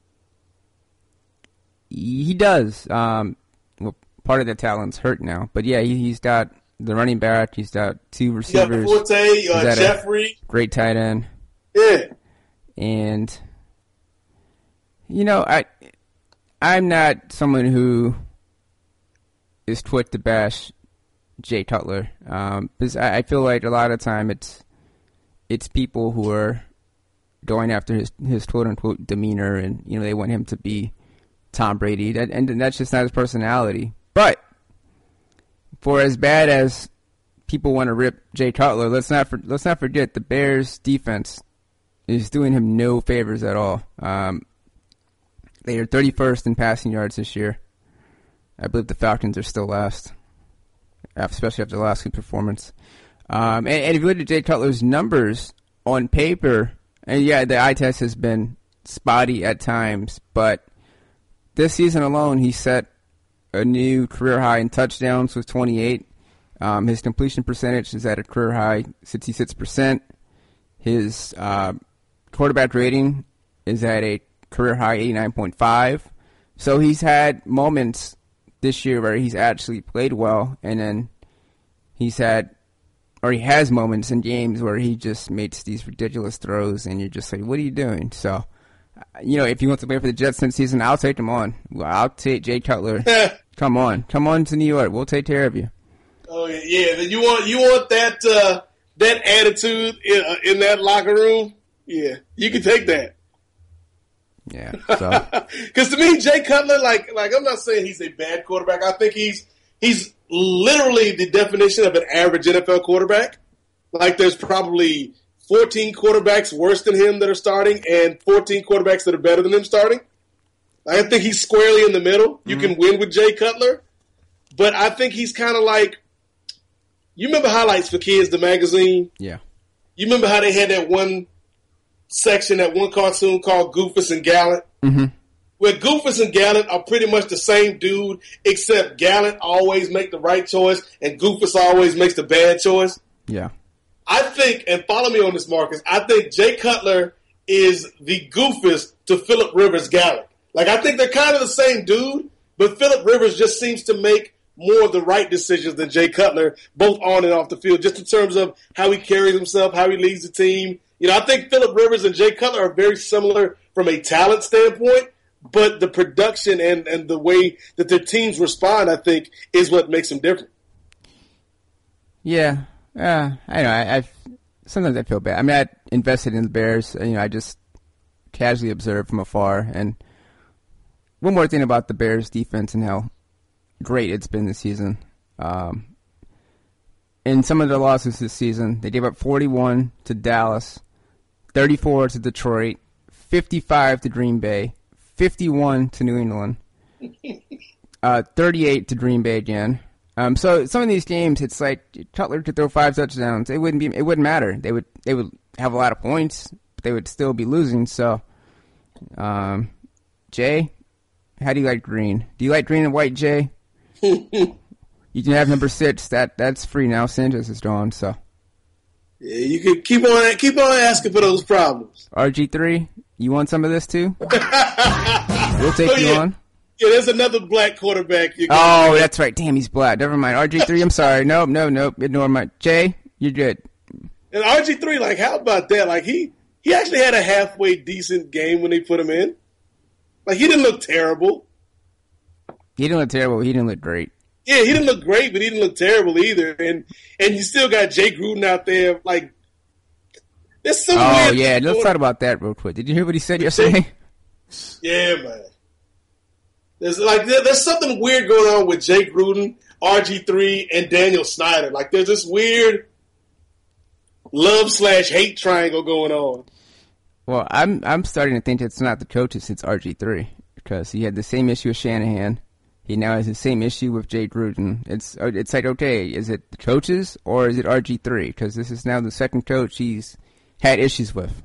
He does. Um, well, part of the talent's hurt now. But, yeah, he, he's got the running back. He's got two receivers. He's got Forte, uh, Jeffrey. Great tight end. Yeah. And, you know, I, I'm not someone who is quick to bash Jay Cutler. Um, because I, I feel like a lot of time it's it's people who are going after his, his quote-unquote demeanor, and, you know, they want him to be Tom Brady, that, and that's just not his personality. But for as bad as people want to rip Jay Cutler, let's not for, let's not forget the Bears' defense is doing him no favors at all. Um, they are thirty-first in passing yards this year. I believe the Falcons are still last, especially after the last week's performance. Um, and, and if you look at Jay Cutler's numbers on paper, and yeah, the eye test has been spotty at times, but this season alone, he set a new career high in touchdowns with twenty-eight. Um, his completion percentage is at a career high, sixty-six percent. His uh, quarterback rating is at a career high, eighty-nine point five. So he's had moments this year where he's actually played well, and then he's had, or he has moments in games where he just makes these ridiculous throws, and you're just like, what are you doing? So, you know, if he wants to play for the Jets next season, I'll take him on. I'll take Jay Cutler. Come on. Come on to New York. We'll take care of you. Oh, yeah. You want you want that uh, that attitude in, uh, in that locker room? Yeah, you can take that. Yeah. So. Because to me, Jay Cutler, like, like I'm not saying he's a bad quarterback. I think he's he's literally the definition of an average N F L quarterback. Like, there's probably fourteen quarterbacks worse than him that are starting and fourteen quarterbacks that are better than him starting. I think he's squarely in the middle. You mm-hmm. can win with Jay Cutler. But I think he's kind of like, you remember Highlights for Kids, the magazine? Yeah. You remember how they had that one section, that one cartoon called Goofus and Gallant? Mm-hmm. Where Goofus and Gallant are pretty much the same dude, except Gallant always make the right choice and Goofus always makes the bad choice. Yeah. I think, and follow me on this, Marcus, I think Jay Cutler is the Goofus to Phillip Rivers Gallant. Like, I think they're kind of the same dude, but Phillip Rivers just seems to make more of the right decisions than Jay Cutler, both on and off the field, just in terms of how he carries himself, how he leads the team. You know, I think Phillip Rivers and Jay Cutler are very similar from a talent standpoint, but the production and, and the way that their teams respond, I think, is what makes them different. Yeah. Uh, I know. I, I sometimes I feel bad. I mean, I invested in the Bears. You know, I just casually observed from afar. And one more thing about the Bears defense and how great it's been this season. Um, in some of their losses this season, they gave up forty-one to Dallas, thirty-four to Detroit, fifty-five to Green Bay, fifty-one to New England, uh, thirty-eight to Green Bay again. Um, so some of these games, it's like Cutler could throw five touchdowns. It wouldn't be. It wouldn't matter. They would. They would have a lot of points, but they would still be losing. So, um, Jay, how do you like green? Do you like green and white, Jay? You can have number six. That that's free now. Sanchez is gone. So. Yeah, you can keep on keep on asking for those problems. R G three, you want some of this too? We'll take oh, you yeah. on. Yeah, there's another black quarterback. Oh, that's right. Damn, he's black. Never mind. R G three, I'm sorry. Nope, no, nope. Ignore my... Jay, you're good. And R G three, like, how about that? Like, he, he actually had a halfway decent game when they put him in. Like, he didn't look terrible. He didn't look terrible. He didn't look great. Yeah, he didn't look great, but he didn't look terrible either. And and you still got Jay Gruden out there. Like, there's some Oh, weird yeah. Let's talk about that real quick. Did you hear what he said yesterday? Yeah, man. There's like there, there's something weird going on with Jay Gruden, R G three, and Daniel Snyder. Like, there's this weird love slash hate triangle going on. Well, I'm I'm starting to think it's not the coaches, it's R G three, because he had the same issue with Shanahan. He now has the same issue with Jay Gruden. It's it's like, okay, is it the coaches or is it R G three? Because this is now the second coach he's had issues with.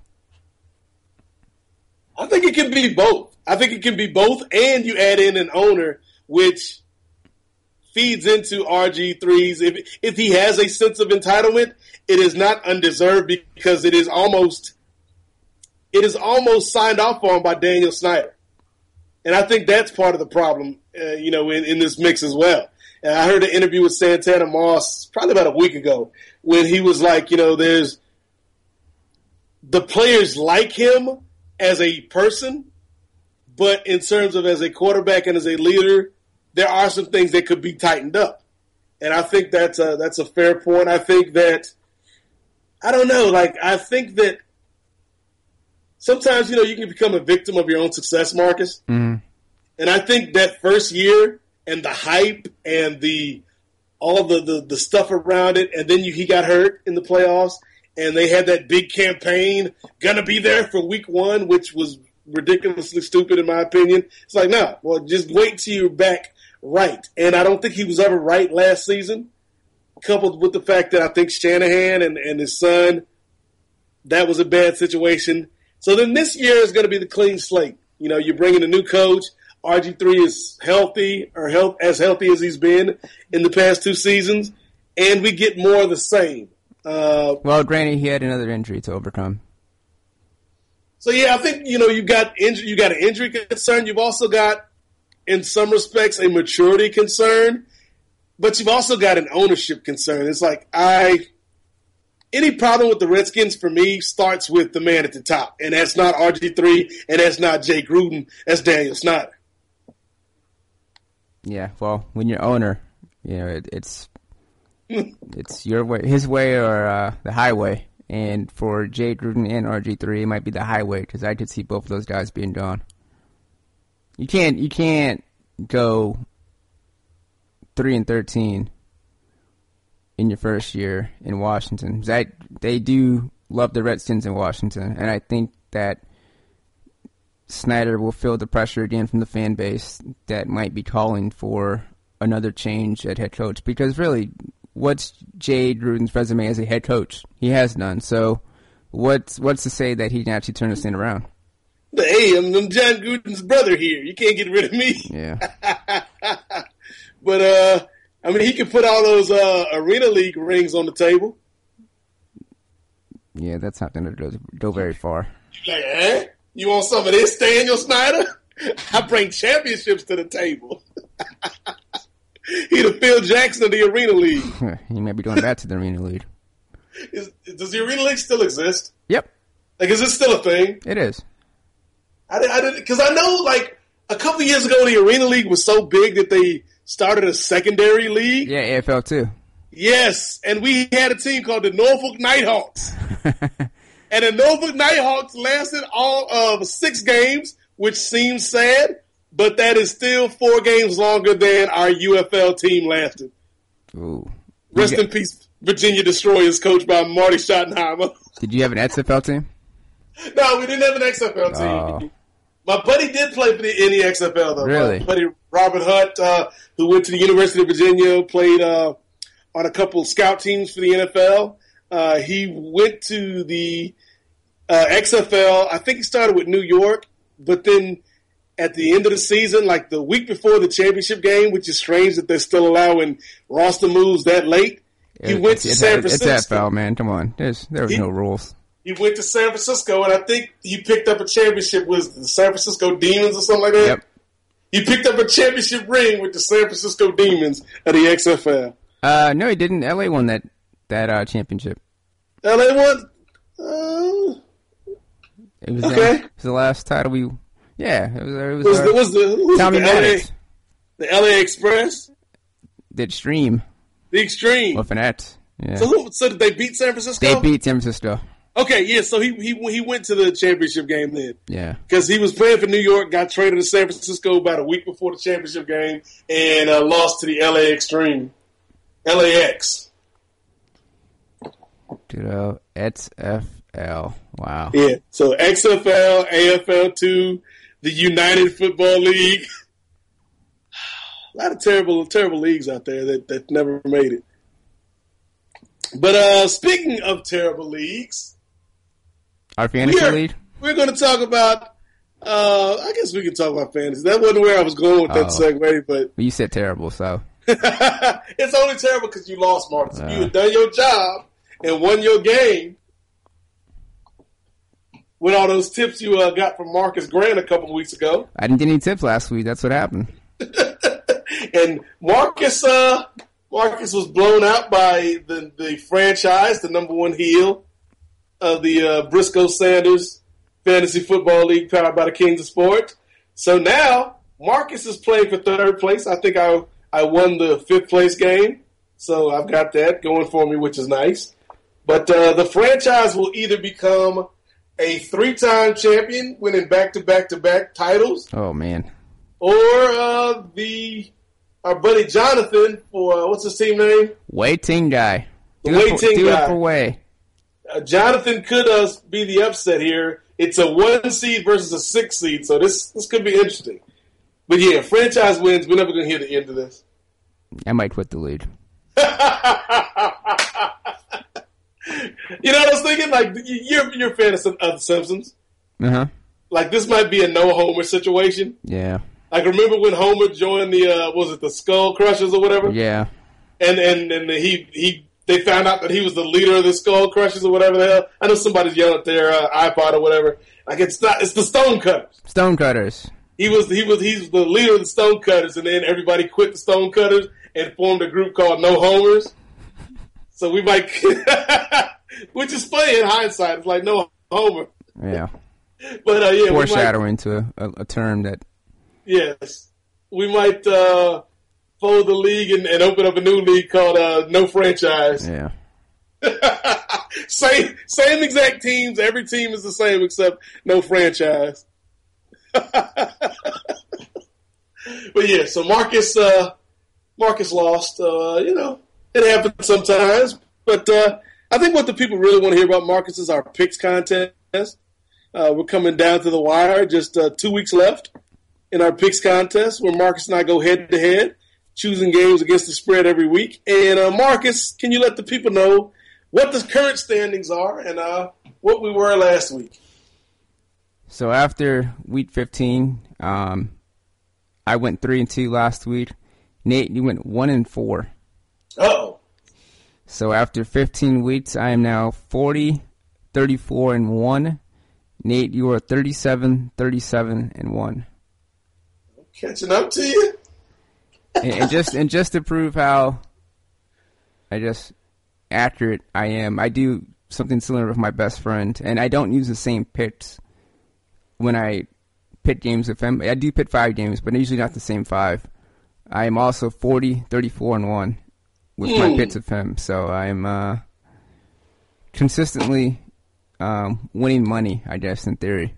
I think it can be both. I think it can be both, and you add in an owner, which feeds into R G three's. If if he has a sense of entitlement, it is not undeserved because it is almost it is almost signed off on by Daniel Snyder, and I think that's part of the problem, uh, you know, in, in this mix as well. And I heard an interview with Santana Moss probably about a week ago when he was like, you know, there's the players like him as a person, but in terms of as a quarterback and as a leader, there are some things that could be tightened up. And I think that's a, that's a fair point. I think that, I don't know, like, I think that sometimes, you know, you can become a victim of your own success, Marcus. Mm-hmm. And I think that first year and the hype and the all the, the, the stuff around it, and then you, he got hurt in the playoffs, and they had that big campaign, gonna be there for week one, which was ridiculously stupid in my opinion. It's like, no, well, just wait till you're back right. And I don't think he was ever right last season, coupled with the fact that I think Shanahan and, and his son, that was a bad situation. So then this year is going to be the clean slate. You know, you're bringing a new coach. R G three is healthy, or health, as healthy as he's been in the past two seasons, and we get more of the same. Uh, well, granted, he had another injury to overcome. So yeah, I think you know you got injury, you got an injury concern. You've also got, in some respects, a maturity concern, but you've also got an ownership concern. It's like I, any problem with the Redskins for me starts with the man at the top, and that's not R G three, and that's not Jay Gruden, that's Daniel Snyder. Yeah, well, when you're owner, you know it, it's it's your way, his way, or uh, the highway. And for Jay Gruden and R G three, it might be the highway because I could see both of those guys being gone. You can't you can't go three and thirteen in your first year in Washington. I, they do love the Redskins in Washington, and I think that Snyder will feel the pressure again from the fan base that might be calling for another change at head coach. Because really, what's Jay Gruden's resume as a head coach? He has none. So what's what's to say that he can actually turn this thing around? Hey, I'm, I'm John Gruden's brother here. You can't get rid of me. Yeah. But, uh, I mean, he can put all those uh, Arena League rings on the table. Yeah, that's not going to go, go very far. Like, eh? You want some of this, Daniel Snyder? I bring championships to the table. He the Phil Jackson of the Arena League. He might be going back to the Arena League. Is, does the Arena League still exist? Yep. Like, is it still a thing? It is. I didn't, because I, I know, like, a couple years ago, the Arena League was so big that they started a secondary league. Yeah, A F L too. Yes, and we had a team called the Norfolk Nighthawks. And the Norfolk Nighthawks lasted all of six games, which seems sad, but that is still four games longer than our U F L team lasted. Ooh. Rest in peace, Virginia Destroyers, coached by Marty Schottenheimer. Did you have an X F L team? No, we didn't have an X F L team. Oh. My buddy did play for the, in the X F L, though. Really? My buddy Robert Hunt, uh, who went to the University of Virginia, played uh, on a couple scout teams for the N F L. Uh, he went to the uh, X F L. I think he started with New York, but then at the end of the season, like the week before the championship game, which is strange that they're still allowing roster moves that late, he it, went it's, to it's, San it's Francisco. It's F L, man. Come on. There's There was he, no rules. He went to San Francisco, and I think he picked up a championship with the San Francisco Demons or something like that. Yep. He picked up a championship ring with the San Francisco Demons at the X F L. Uh, no, he didn't. L A won that that uh, championship. L A won? Uh, it was, okay. the, it was the last title we... Yeah, it was, it was, was, uh, the, was the, was Tommy the L A, Maddox. The L A Express? The Extreme. The Extreme. With an X. Yeah. So, who, so did they beat San Francisco? They beat San Francisco. Okay, yeah, so he he he went to the championship game then. Yeah. Because he was playing for New York, got traded to San Francisco about a week before the championship game, and uh, lost to the L A Extreme. L A X. Dude, uh, X F L. Wow. Yeah, so X F L, A F L two, the United Football League. A lot of terrible, terrible leagues out there that, that never made it. But uh, speaking of terrible leagues, our fantasy we are, league? We're going to talk about, uh, I guess we can talk about fantasy. That wasn't where I was going with that oh. segue, but. Well, you said terrible, so. It's only terrible because you lost, Marcus. Uh. If you had done your job and won your game with all those tips you uh, got from Marcus Grant a couple of weeks ago. I didn't get any tips last week. That's what happened. And Marcus, uh, Marcus was blown out by the, the franchise, the number one heel of the uh, Briscoe Sanders Fantasy Football League powered by the Kings of Sport. So now Marcus is playing for third place. I think I I won the fifth place game, so I've got that going for me, which is nice. But uh, the franchise will either become a three-time champion, winning back-to-back-to-back titles. Oh, man. Or uh, the our buddy Jonathan for, uh, what's his team name? Wei Ting guy. The Do Wei it for, Ting do guy. it for Wei. Uh, Jonathan could uh, be the upset here. It's a one seed versus a six seed, so this this could be interesting. But yeah, franchise wins. We're never going to hear the end of this. I might quit the league. You know what I was thinking? Like, you're you're a fan of, some, of The Simpsons. Uh-huh. Like, this might be a no Homer situation. Yeah. Like, remember when Homer joined the, uh, was it the Skull Crushers or whatever? Yeah. And and and he he they found out that he was the leader of the Skull Crushers or whatever the hell. I know somebody's yelling at their uh, iPod or whatever. Like, it's not, it's the Stonecutters. Stonecutters. He was he was he's the leader of the Stonecutters, and then everybody quit the Stonecutters and formed a group called No Homers. So we might, which is funny in hindsight. It's like no Homer. Yeah. But uh, yeah, foreshadowing to a, a, a term that. Yes, we might uh, fold the league and, and open up a new league called uh, No Franchise. Yeah. same same exact teams. Every team is the same except no franchise. But yeah, so Marcus uh, Marcus lost. Uh, you know, it happens sometimes. But uh, I think what the people really want to hear about Marcus is our picks contest. Uh, we're coming down to the wire. Just uh, two weeks left in our picks contest, where Marcus and I go head to head, choosing games against the spread every week. And uh, Marcus, can you let the people know what the current standings are and uh, what we were last week? So after week fifteen, um, I went three and two last week. Nate, you went one and four. Uh-oh. So after fifteen weeks, I am now forty, thirty-four and one. Nate, you are thirty-seven, thirty-seven and one. Catching up to you. and, and just and just to prove how I just accurate I am, I do something similar with my best friend, and I don't use the same picks when I pit games with him. I do pit five games, but usually not the same five. I am also forty, thirty-four and one with mm. my pits with him, so I'm uh, consistently um, winning money, I guess, in theory.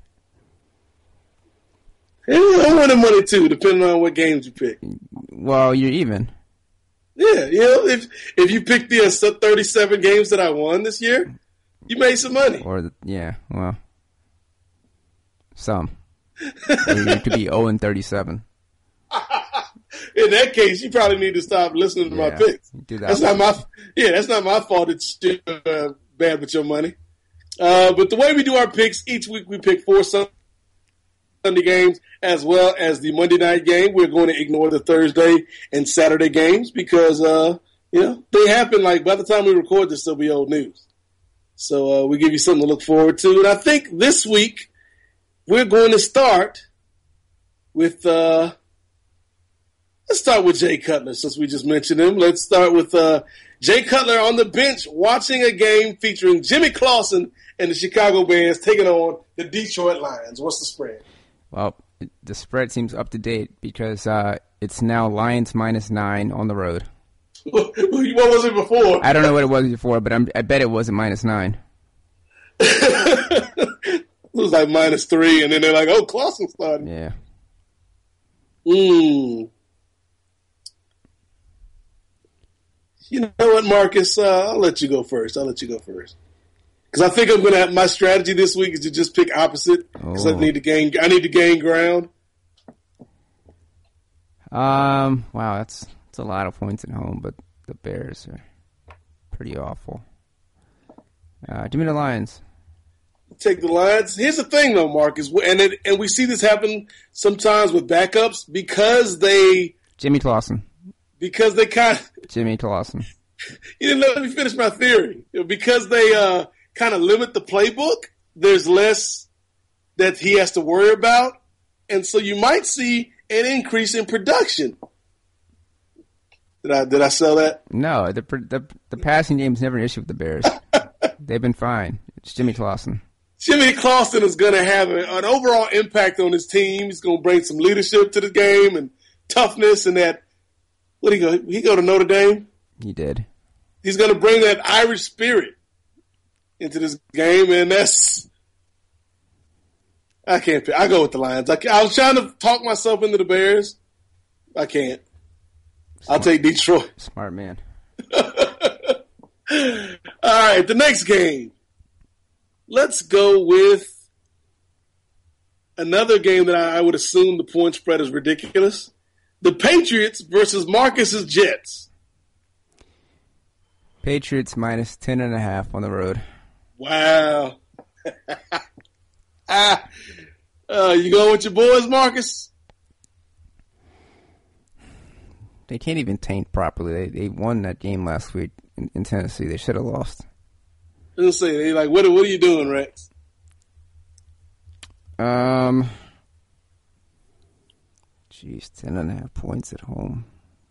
Yeah, I'm winning money too, depending on what games you pick. Well, you're even. Yeah, you know, if if you pick the uh, thirty-seven games that I won this year, you made some money. Or the, yeah, well, some. Or you could be zero and thirty-seven. In that case, you probably need to stop listening to yeah, my picks. Do that that's not my yeah, that's not my fault. It's uh, bad with your money. Uh, but the way we do our picks, each week we pick four Sunday games as well as the Monday night game. We're going to ignore the Thursday and Saturday games because uh, you know they happen. Like by the time we record this, they'll be old news. So uh, we give you something to look forward to. And I think this week we're going to start with. Uh, Let's start with Jay Cutler, since we just mentioned him. Let's start with uh, Jay Cutler on the bench watching a game featuring Jimmy Clausen and the Chicago Bears taking on the Detroit Lions. What's the spread? Well, the spread seems up to date because uh, it's now Lions minus nine on the road. What was it before? I don't know what it was before, but I'm, I bet it wasn't minus nine. It was like minus three, and then they're like, oh, Clausen started. Yeah. Hmm. You know what, Marcus? Uh, I'll let you go first. I'll let you go first. Because I think I'm going to have my strategy this week is to just pick opposite because oh. I need to gain. I need to gain ground. Um. Wow, that's that's a lot of points at home, but the Bears are pretty awful. Uh, give me the Lions. Take the Lions. Here's the thing, though, Marcus, and it, and we see this happen sometimes with backups because they Jimmy Clausen. Because they kind of Jimmy Clausen. You didn't let me finish my theory. Because they uh, kind of limit the playbook, there's less that he has to worry about, and so you might see an increase in production. Did I did I sell that? No, the the the passing game is never an issue with the Bears. They've been fine. It's Jimmy Clausen. Jimmy Clausen is going to have a, an overall impact on his team. He's going to bring some leadership to the game and toughness and that. What did he go? He go to Notre Dame? He did. He's going to bring that Irish spirit into this game, and that's. I can't. I go with the Lions. I, I was trying to talk myself into the Bears. I can't. Smart. I'll take Detroit. Smart man. All right, the next game. Let's go with another game that I, I would assume the point spread is ridiculous. The Patriots versus Marcus's Jets. Patriots minus ten and a half on the road. Wow. ah, uh, you going with your boys, Marcus? They can't even taint properly. They they won that game last week in, in Tennessee. They should have lost. Let's say they like, what? What are you doing, Rex? Um. Jeez, ten and a half points at home.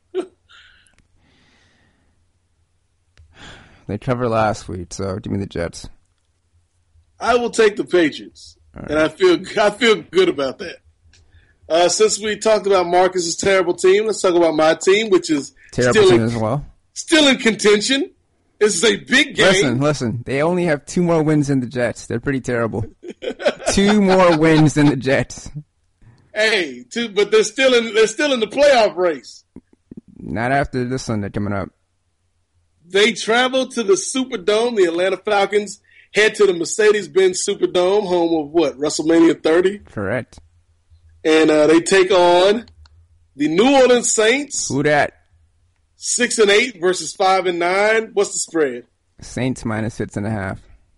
They covered last week, so give me the Jets. I will take the Patriots, right. And I feel I feel good about that. Uh, since we talked about Marcus's terrible team, let's talk about my team, which is terrible still team in, as well. Still in contention This is a big game. Listen, listen. They only have two more wins than the Jets. They're pretty terrible. Two more wins than the Jets. Hey, two, but they're still in. They're still in the playoff race. Not after this Sunday coming up. They travel to the Superdome. The Atlanta Falcons head to the Mercedes-Benz Superdome, home of what? WrestleMania thirty. Correct. And uh, they take on the New Orleans Saints. Who that? Six and eight versus five and nine. What's the spread? Saints minus six and a half.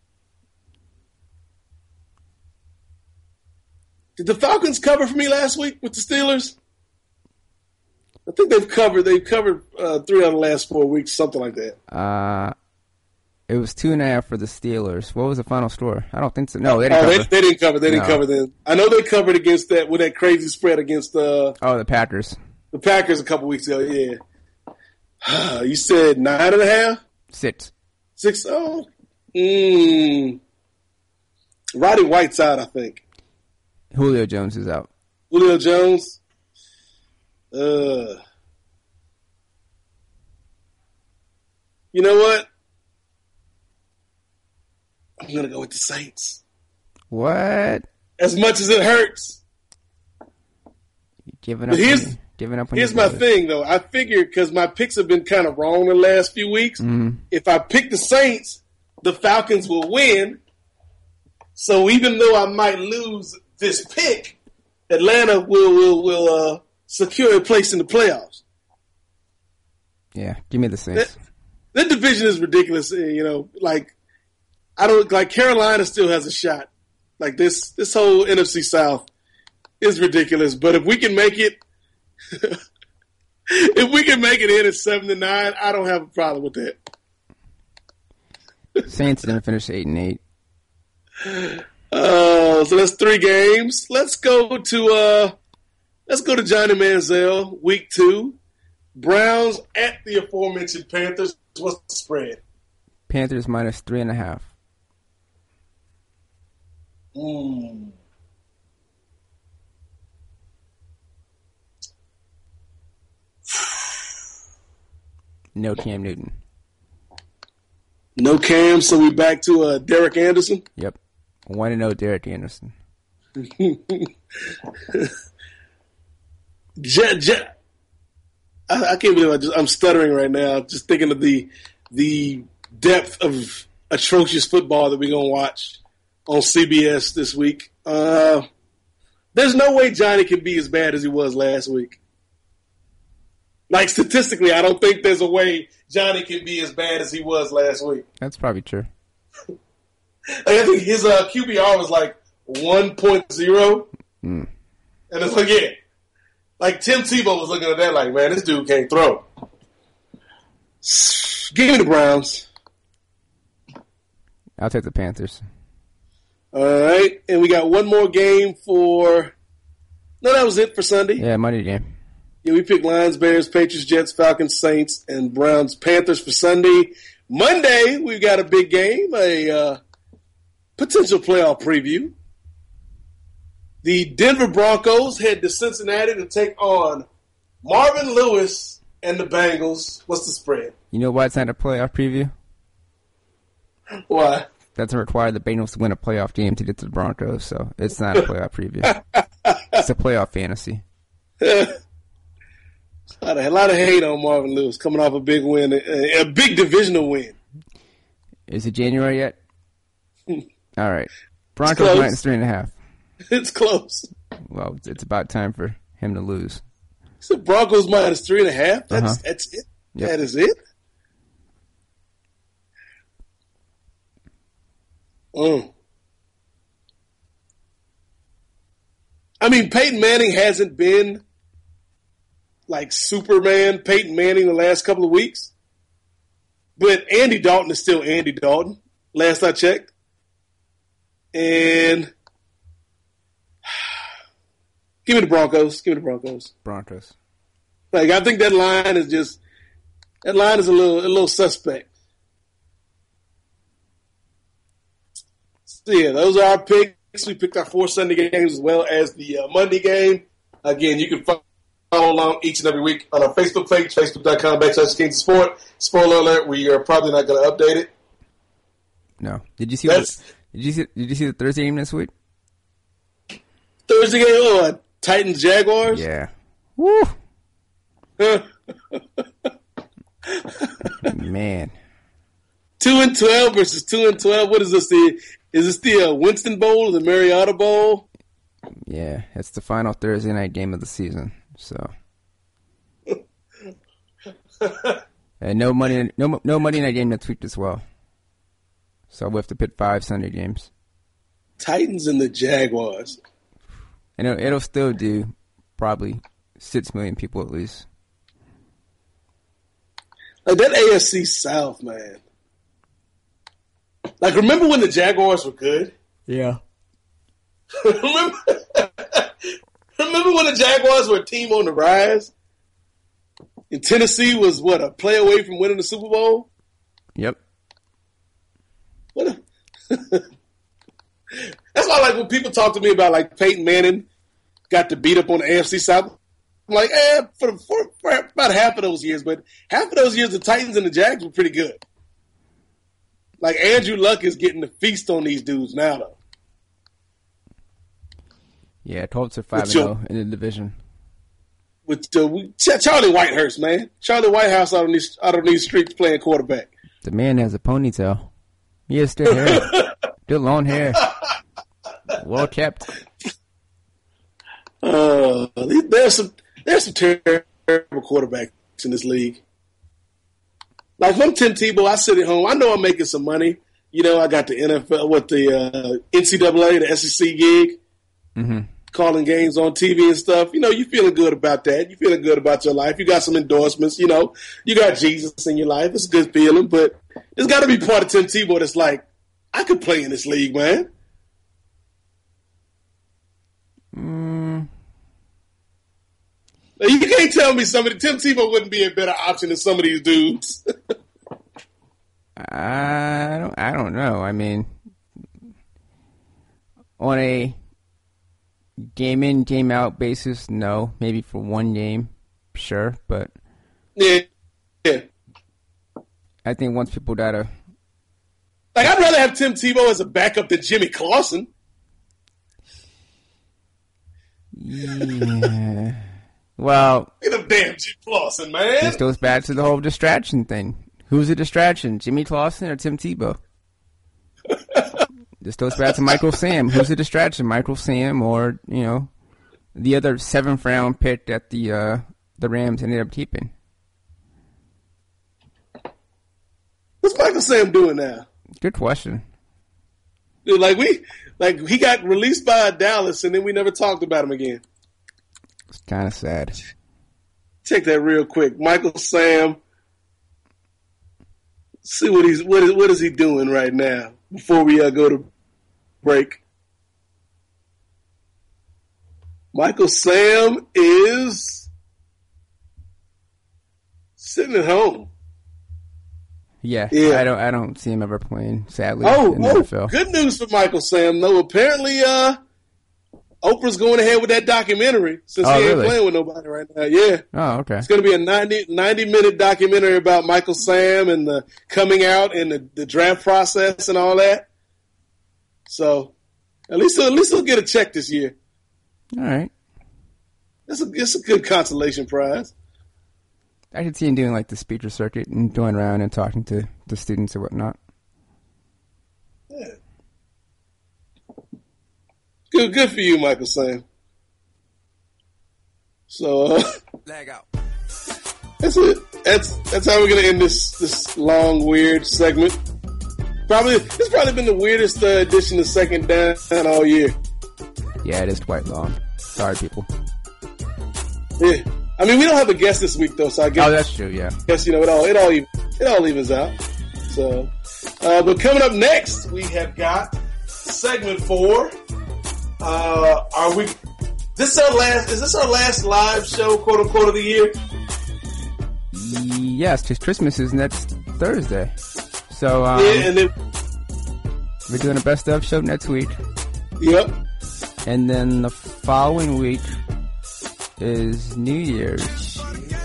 Did the Falcons cover for me last week with the Steelers? I think they've covered. They've covered uh, three out of the last four weeks, something like that. Uh, it was two and a half for the Steelers. What was the final score? I don't think so. No, they didn't oh, cover. They, they didn't cover. They didn't No. cover then. I know they covered against that with that crazy spread against uh, Oh, the Packers. the Packers a couple weeks ago. Yeah. You said nine and a half? Six. Six? Oh. Mm. Roddy White's out, I think. Julio Jones is out. Julio Jones. Uh. You know what? I'm going to go with the Saints. What? As much as it hurts. You giving But up? here's- on, giving up on Here's your my brother. thing, though. I figured because my picks have been kind of wrong the last few weeks. Mhm. If I pick the Saints, the Falcons will win. So even though I might lose this pick, Atlanta will will will uh, secure a place in the playoffs. Yeah, give me the Saints. That division is ridiculous. uh, You know, like I don't like Carolina still has a shot. Like this, this whole N F C South is ridiculous. But if we can make it. If we can make it in at seven to nine, I don't have a problem with that. Saints didn't finish eight and eight. Uh, so that's three games. Let's go to uh, let's go to Johnny Manziel, week two. Browns at the aforementioned Panthers. What's the spread? Panthers minus three and a half. Mm. No Cam Newton. No Cam, so we back to uh, Derek Anderson. Yep. One to know Derek Anderson. Jet, jet. I, I can't believe I just, I'm stuttering right now. Just thinking of the the depth of atrocious football that we're gonna watch on C B S this week. Uh, there's no way Johnny can be as bad as he was last week. Like statistically, I don't think there's a way Johnny can be as bad as he was last week. That's probably true. Like, I think his uh, Q B R was like one point oh. Mm. And it's like, yeah. Like Tim Tebow was looking at that like, man, this dude can't throw. Give me the Browns. I'll take the Panthers. All right. And we got one more game for. No, that was it for Sunday. Yeah, Monday game. Yeah, we picked Lions, Bears, Patriots, Jets, Falcons, Saints, and Browns, Panthers for Sunday. Monday, we've got a big game, a uh, potential playoff preview. The Denver Broncos head to Cincinnati to take on Marvin Lewis and the Bengals. What's the spread? You know why it's not a playoff preview? Why? Doesn't require the Bengals to win a playoff game to get to the Broncos, so it's not a playoff preview. It's a playoff fantasy. A lot, of, a lot of hate on Marvin Lewis coming off a big win, a, a big divisional win. Is it January yet? All right. Broncos close. minus three and a half. It's close. Well, it's about time for him to lose. So Broncos minus three and a half. That's Uh-huh. that's it. Yep. That is it. Mm. I mean, Peyton Manning hasn't been like Superman Peyton Manning the last couple of weeks, but Andy Dalton is still Andy Dalton. Last I checked, and give me the Broncos. Give me the Broncos. Broncos. Like I think that line is just that line is a little a little suspect. So yeah, those are our picks. We picked our four Sunday games as well as the uh, Monday game. Again, you can find follow along each and every week on our Facebook page, facebook.com backslash Kings of Sport. Spoiler alert, we are probably not going to update it. No. Did you see the, did you see did you see the Thursday game this week? Thursday game, oh, Titans Jaguars? Yeah. Woo! Man. Two and twelve versus two and twelve. What is this? The is this the uh, Winston Bowl or the Mariota Bowl? Yeah, it's the final Thursday night game of the season. So, and no money, no no Monday night game next week as well. So we have to pit five Sunday games. Titans and the Jaguars. And it'll, it'll still do probably six million people at least. Like that A F C South, man. Like, remember when the Jaguars were good? Yeah. remember, remember when the Jaguars were a team on the rise? And Tennessee was, what, a play away from winning the Super Bowl? Yep. What a... That's why, like, when people talk to me about, like, Peyton Manning got to beat up on the A F C South, I'm like, eh, for, for, for about half of those years. But half of those years, the Titans and the Jags were pretty good. Like, Andrew Luck is getting the feast on these dudes now, though. Yeah, Colts are five and zero in the division. With uh, Charlie Whitehurst, man, Charlie Whitehouse out on these out on these streets playing quarterback. The man has a ponytail. He has still hair, still long hair, well kept. Uh, there's some there's some terrible quarterbacks in this league. Like, if I'm Tim Tebow, I sit at home. I know I'm making some money. You know, I got the N F L, what the uh, N C double A, the S E C gig, mm-hmm. calling games on T V and stuff. You know, you feeling good about that. You feeling good about your life. You got some endorsements. You know, you got Jesus in your life. It's a good feeling. But there's got to be part of Tim Tebow that's like, I could play in this league, man. Mm. You can't tell me somebody Tim Tebow wouldn't be a better option than some of these dudes. I don't. I don't know. I mean, on a game in, game out basis, no. Maybe for one game, sure. But yeah, yeah. I think once people gotta like, I'd rather have Tim Tebow as a backup than Jimmy Clausen. Yeah. Well, get a damn Jimmy Clausen, man. This goes back to the whole distraction thing. Who's a distraction, Jimmy Clausen or Tim Tebow? This goes back to Michael Sam. Who's a distraction, Michael Sam or, you know, the other seventh round pick that the uh, the Rams ended up keeping? What's Michael Sam doing now? Good question. Dude, like we, like he got released by Dallas, and then we never talked about him again. It's kind of sad. Check that real quick, Michael Sam. See what he's what is what is he doing right now before we uh, go to break. Michael Sam is sitting at home. Yeah, yeah. I don't I don't see him ever playing, sadly. Oh, in the oh N F L. Good news for Michael Sam, though. Apparently, uh, Oprah's going ahead with that documentary since Oh, he ain't really? playing with nobody right now. Yeah. Oh, okay. It's going to be a ninety, ninety minute documentary about Michael Sam and the coming out and the, the draft process and all that. So at least at least he'll get a check this year. All right. It's a it's a good consolation prize. I could see him doing like the speaker circuit and going around and talking to the students or whatnot. Yeah. Good good for you, Michael Sam. So uh, Lag out. that's it. That's that's how we're gonna end this this long weird segment. Probably it's probably been the weirdest uh, edition of Second Down all year. Yeah, it is quite long. Sorry, people. Yeah, I mean we don't have a guest this week though, so I guess Oh, that's true. Yeah. guess you know it all it all even, it all evens out. So, uh, but coming up next we have got segment four. Uh, are we? This our last? Is this our last live show, quote unquote, of the year? Yes, because Christmas is next Thursday. So um, Yeah, and then we're doing a best of show next week, yep. and then the following week is New Year's.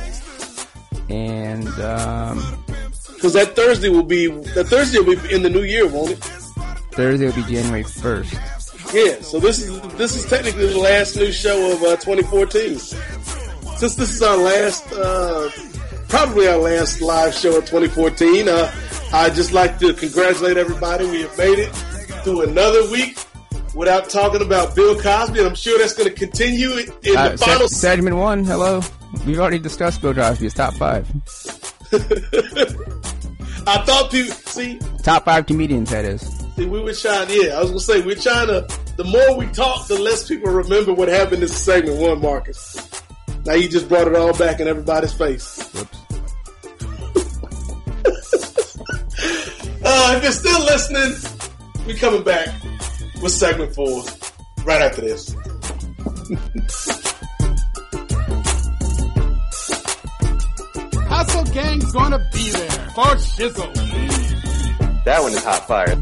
And, um... Because that Thursday will be, that Thursday will be in the new year, won't it? Thursday will be January first. Yeah, so this is, this is technically the last new show of uh, twenty fourteen. Since this is our last, uh, probably our last live show of twenty fourteen, uh, I'd just like to congratulate everybody. We have made it through another week without talking about Bill Cosby, and I'm sure that's going to continue in the uh, final... Se- segment one, hello. We've already discussed Bill Cosby's top five. I thought people... See? Top five comedians, that is. See, we were trying... Yeah, I was going to say, we're trying to... The more we talk, the less people remember what happened in segment one, Marcus. Now you just brought it all back in everybody's face. Whoops. uh, if you're still listening, we're coming back with segment four right after this. Hustle Gang's gonna be there for shizzle. That one is hot fire.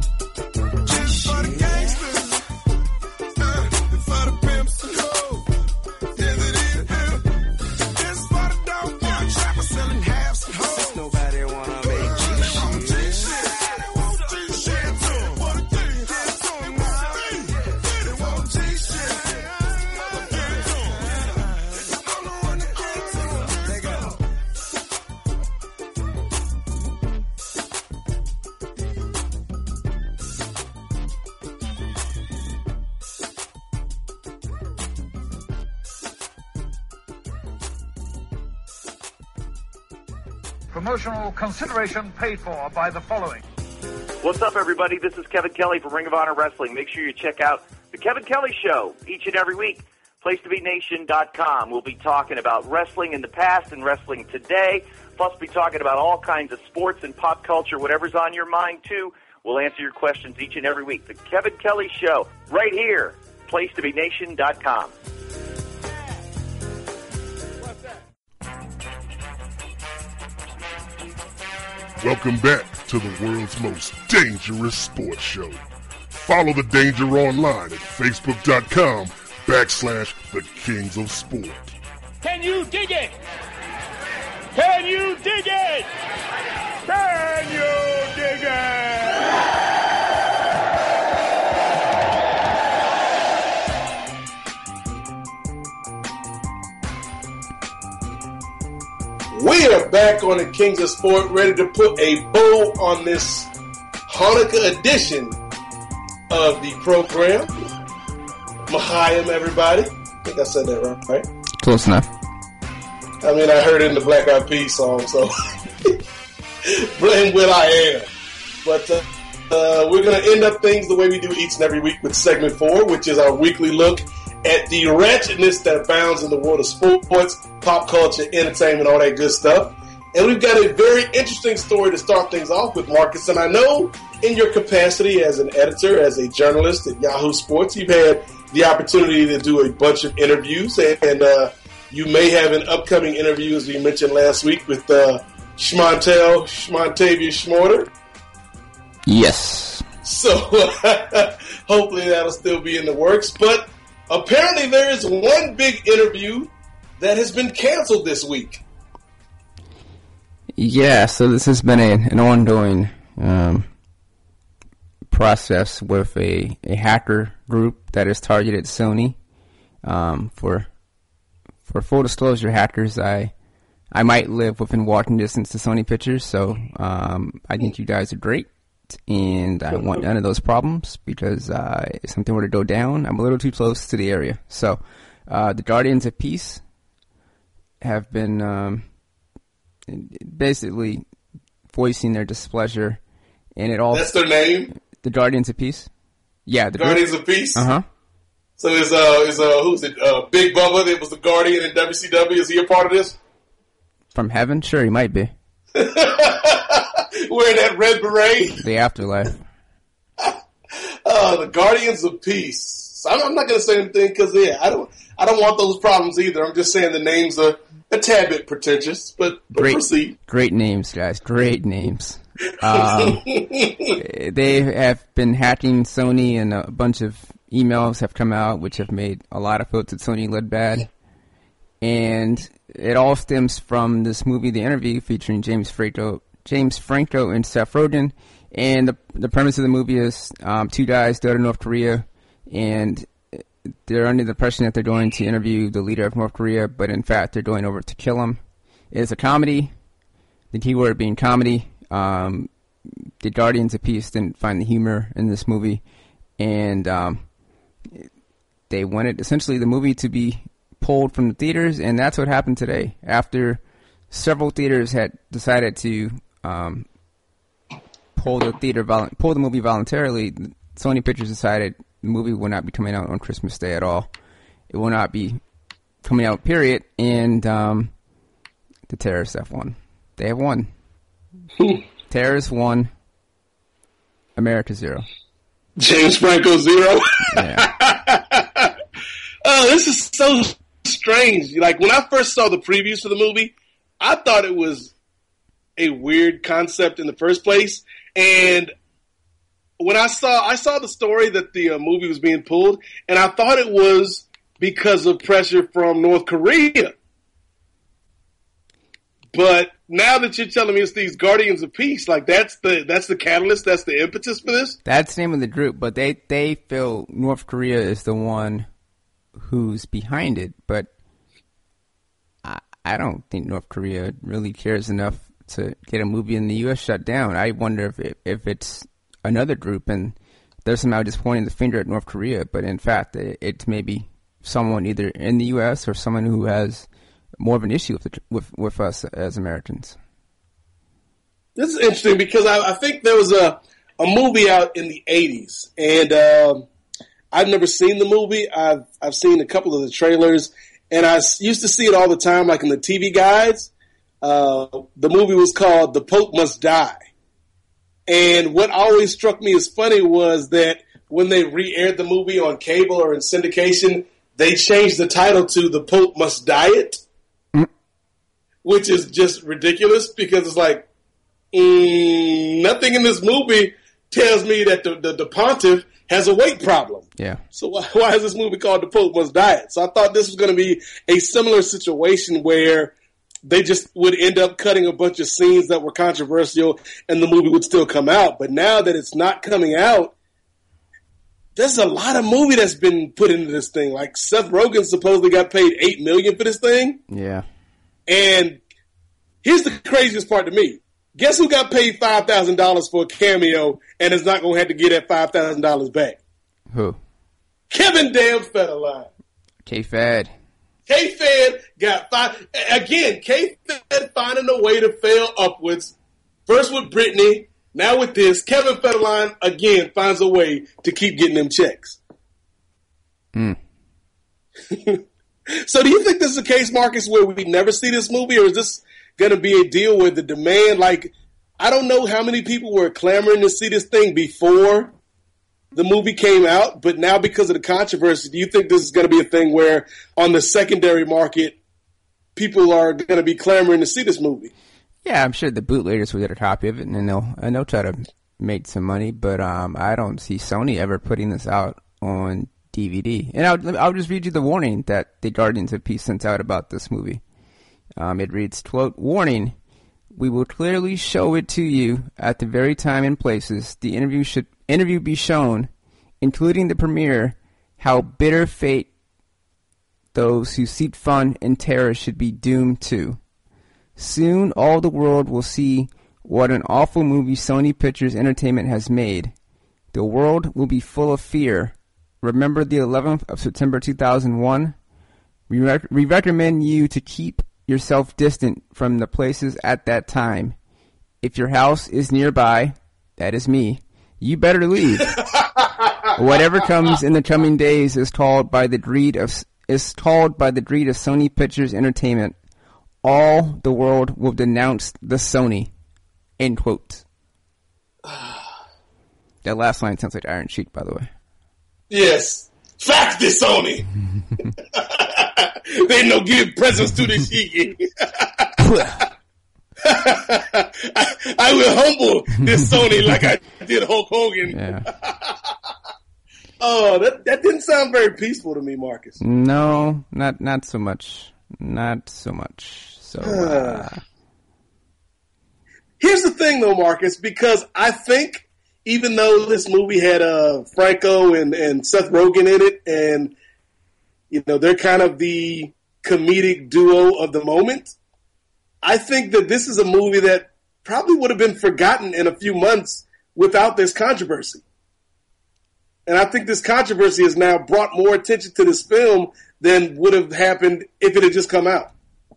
Promotional consideration paid for by the following. What's up, everybody? This is Kevin Kelly from Ring of Honor Wrestling. Make sure you check out The Kevin Kelly Show each and every week. place to be nation dot com. We'll be talking about wrestling in the past and wrestling today. Plus, we'll be talking about all kinds of sports and pop culture, whatever's on your mind, too. We'll answer your questions each and every week. The Kevin Kelly Show, right here, place to be nation dot com. Welcome back to the world's most dangerous sports show. Follow the danger online at facebook.com backslash the Kings of Sport. Can you dig it? Can you dig it? Can you dig it? We are back on the Kings of Sport, ready to put a bow on this Hanukkah edition of the program. Mahayim, everybody. I think I said that right, right? Close enough. I mean, I heard it in the Black Eyed Peas song, so blame Will I Am. But uh, uh, we're going to end up things the way we do each and every week with segment four, which is our weekly look at the wretchedness that abounds in the world of sports, pop culture, entertainment, all that good stuff. And we've got a very interesting story to start things off with, Marcus. And I know in your capacity as an editor, as a journalist at Yahoo Sports, you've had the opportunity to do a bunch of interviews. And, and uh, you may have an upcoming interview, as we mentioned last week, with uh, Schmontel, Schmontavious Schmorter. Yes. So hopefully that'll still be in the works. But apparently there is one big interview that has been canceled this week. Yeah, so this has been a, an ongoing um, process with a, a hacker group that has targeted Sony. Um, for for full disclosure, hackers, I I might live within walking distance to Sony pictures, so um, I think you guys are great. And I want none of those problems because uh, if something were to go down, I'm a little too close to the area. So uh, the Guardians of Peace have been um, basically voicing their displeasure, and it all that's their name. The Guardians of Peace. Yeah, the Guardians of Peace. Uh huh. So is uh is uh who's it? Uh, Big Bubba that was the Guardian in W C W. Is he a part of this? From heaven, sure, he might be. Wearing that red beret. The afterlife. uh, the Guardians of Peace. So I'm, I'm not going to say anything because yeah, I don't. I don't want those problems either. I'm just saying the names are a tad bit pretentious, but, but great, proceed. Great names, guys. Great names. Um, they have been hacking Sony, and a bunch of emails have come out which have made a lot of folks at Sony look bad. and it all stems from this movie, The Interview, featuring James Franco, James Franco and Seth Rogen. And the the premise of the movie is um, two guys go to North Korea, and they're under the impression that they're going to interview the leader of North Korea, but in fact they're going over to kill him. It's a comedy, the key word being comedy. Um, the Guardians of Peace didn't find the humor in this movie, and um, they wanted essentially the movie to be pulled from the theaters, and that's what happened today. After several theaters had decided to um, pull the theater volu- pull the movie voluntarily, Sony Pictures decided the movie will not be coming out on Christmas Day at all. It will not be coming out, period. And um, the terrorists have won. They have won. Terrorists won. America zero. James Franco zero. Yeah. Oh, this is so strange. Like, when I first saw the previews for the movie, I thought it was a weird concept in the first place. And when I saw I saw the story that the uh, movie was being pulled, and I thought it was because of pressure from North Korea. But now that you're telling me it's these Guardians of Peace, like that's the that's the catalyst, that's the impetus for this? That's the name of the group, but they, they feel North Korea is the one who's behind it. But I, I don't think North Korea really cares enough to get a movie in the U S shut down. I wonder if it, if it's another group and they're somehow just pointing the finger at North Korea, but in fact it, it's maybe someone either in the U S or someone who has more of an issue with the, with, with us as Americans. This is interesting because I, I think there was a, a movie out in the eighties, and um, I've never seen the movie. I've I've seen a couple of the trailers, and I used to see it all the time, like in the T V guides. Uh, the movie was called The Pope Must Die. And what always struck me as funny was that when they re-aired the movie on cable or in syndication, they changed the title to The Pope Must Diet, mm. which is just ridiculous because it's like, mm, nothing in this movie tells me that the, the, the pontiff has a weight problem. Yeah. So why, why is this movie called The Pope Must Diet? So I thought this was going to be a similar situation where they just would end up cutting a bunch of scenes that were controversial and the movie would still come out. But now that it's not coming out, there's a lot of movie that's been put into this thing. Like Seth Rogen supposedly got paid eight million dollars for this thing. Yeah. And here's the craziest part to me. Guess who got paid five thousand dollars for a cameo and is not going to have to get that five thousand dollars back? Who? Kevin damn Federline. K-Fed. K-Fed got five. Again, K-Fed finding a way to fail upwards. First with Britney, now with this. Kevin Federline, again, finds a way to keep getting them checks. Mm. So do you think this is a case, Marcus, where we never see this movie, or is this going to be a deal where the demand, like, I don't know how many people were clamoring to see this thing before the movie came out, but now because of the controversy, do you think this is going to be a thing where on the secondary market, people are going to be clamoring to see this movie? Yeah, I'm sure the bootleggers will get a copy of it, and then they'll and they'll try to make some money. But um, I don't see Sony ever putting this out on D V D. And I'll I'll just read you the warning that the Guardians of Peace sent out about this movie. Um, it reads, quote, "Warning: we will clearly show it to you at the very time and places the interview should interview be shown, including the premiere, how bitter fate those who seek fun and terror should be doomed to. Soon all the world will see what an awful movie Sony Pictures Entertainment has made. The world will be full of fear. Remember the eleventh of September two thousand one? We, rec- we recommend you to keep yourself distant from the places at that time. If your house is nearby, that is me, you better leave. Whatever comes in the coming days is called by the greed of is called by the greed of Sony Pictures Entertainment. All the world will denounce the Sony." End quote. That last line sounds like Iron Sheik, by the way. Yes. Fact this Sony. They no give presents to the Sheik. I, I will humble this Sony like I did Hulk Hogan. Yeah. Oh, that that didn't sound very peaceful to me, Marcus. No, not not so much. Not so much. So uh... Here's the thing, though, Marcus, because I think even though this movie had uh, Franco and, and Seth Rogen in it, and you know they're kind of the comedic duo of the moment, I think that this is a movie that probably would have been forgotten in a few months without this controversy. And I think this controversy has now brought more attention to this film than would have happened if it had just come out.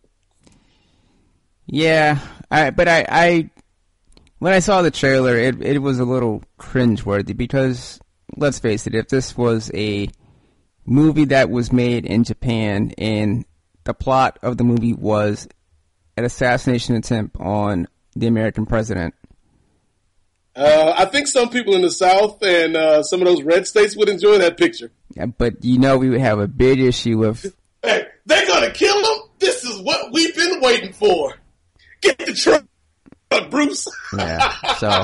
Yeah, I, but I, I, when I saw the trailer, it, it was a little cringeworthy because, let's face it, if this was a movie that was made in Japan and the plot of the movie was an assassination attempt on the American president. Uh, I think some people in the South and uh, some of those red states would enjoy that picture. Yeah, but you know we would have a big issue with... Hey, they're going to kill him? This is what we've been waiting for. Get the truck, Bruce. Yeah, so...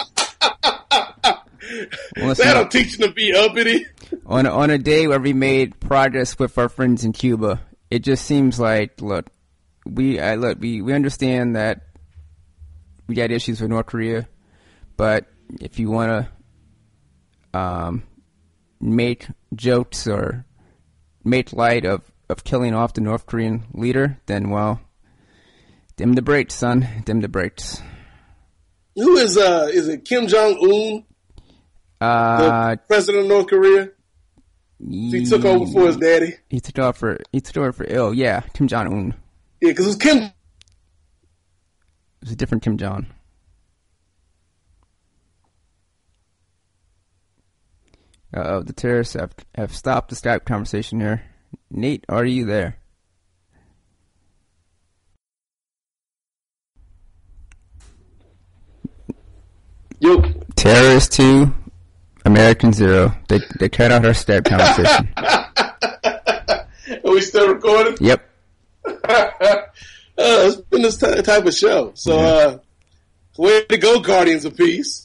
well, That'll teach them to be uppity. On a, on a day where we made progress with our friends in Cuba, it just seems like, look, we I, look we, we understand that we got issues with North Korea, but if you want to um, make jokes or make light of, of killing off the North Korean leader, then, well, dim the brakes, son. Dim the brakes. Who is, uh, is it Kim Jong-un? Uh, the president of North Korea? He took over for his daddy. He took over for, he took over for ill, yeah, Kim Jong-un. Yeah, because it was Kim. It was a different Kim Jong. Uh-oh, the terrorists have, have stopped the Skype conversation here. Nate, are you there? Yo. Terrorists two, American zero. They they cut out our Skype conversation. Are we still recording? Yep. uh, it's been this t- type of show. So, yeah. uh, way to go, Guardians of Peace.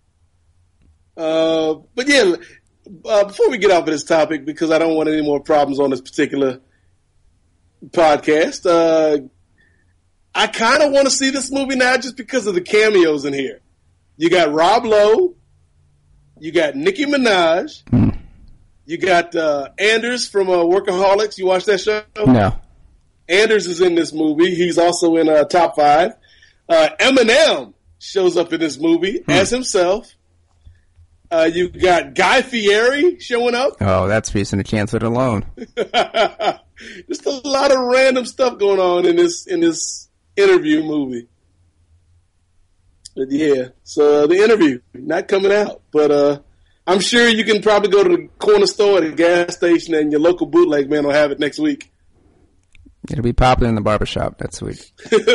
Uh, but yeah, uh, before we get off of this topic, because I don't want any more problems on this particular podcast, uh, I kind of want to see this movie now just because of the cameos in here. You got Rob Lowe, you got Nicki Minaj, mm. you got uh, Anders from uh, Workaholics. You watch that show? No. Anders is in this movie. He's also in uh, Top Five. Uh, Eminem shows up in this movie hmm. as himself. Uh, you got Guy Fieri showing up. Oh, that's reason to cancel it alone. Just a lot of random stuff going on in this in this interview movie. But yeah, so uh, the interview not coming out, but uh, I'm sure you can probably go to the corner store at a gas station and your local bootleg man will have it next week. It'll be popular in the barbershop that week.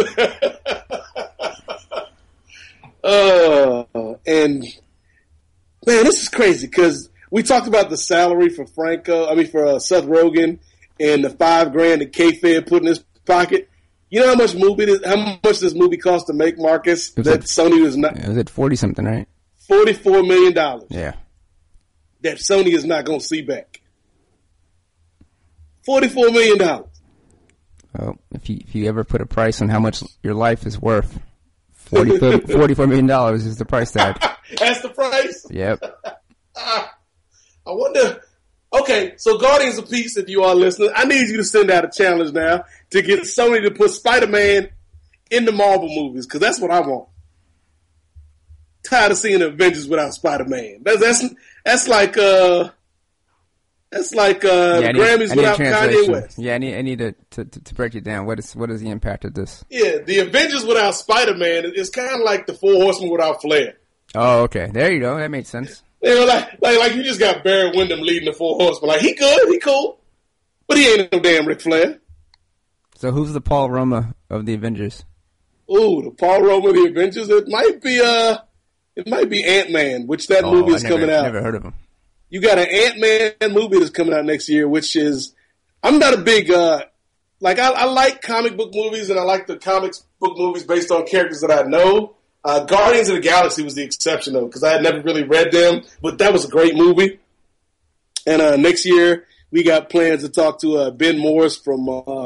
uh, and man, this is crazy because we talked about the salary for Franco. I mean, for uh, Seth Rogen and the five grand that K-Fed put in his pocket. You know how much movie this, how much this movie cost to make, Marcus? That at, Sony was not. It was at forty something, right? Forty-four million dollars. Yeah. That Sony is not going to see back. Forty-four million dollars. Well, if you if you ever put a price on how much your life is worth, forty-four million dollars is the price tag. That's the price? Yep. uh, I wonder. Okay, so Guardians of Peace, if you are listening, I need you to send out a challenge now to get Sony to put Spider-Man in the Marvel movies, because that's what I want. Tired of seeing the Avengers without Spider-Man. That's that's, that's like uh, that's like uh, yeah, need, Grammys without Kanye West. Yeah, I need I need to, to to break it down. What is what is the impact of this? Yeah, the Avengers without Spider-Man is kind of like the Four Horsemen without Flair. Oh, okay, there you go. That makes sense. You know, like, like, like you just got Barry Windham leading the Four Horsemen. Like, he good, he cool, but he ain't no damn Ric Flair. So who's the Paul Roma of the Avengers? Ooh, the Paul Roma of the Avengers. It might be uh, it might be Ant-Man, which that oh, movie is I never, coming out. Never heard of him. You got an Ant-Man movie that's coming out next year, which is I'm not a big uh, like I, I like comic book movies and I like the comics book movies based on characters that I know. Uh, Guardians of the Galaxy was the exception, though, because I had never really read them, but that was a great movie. And uh, next year, we got plans to talk to uh, Ben Morris from uh,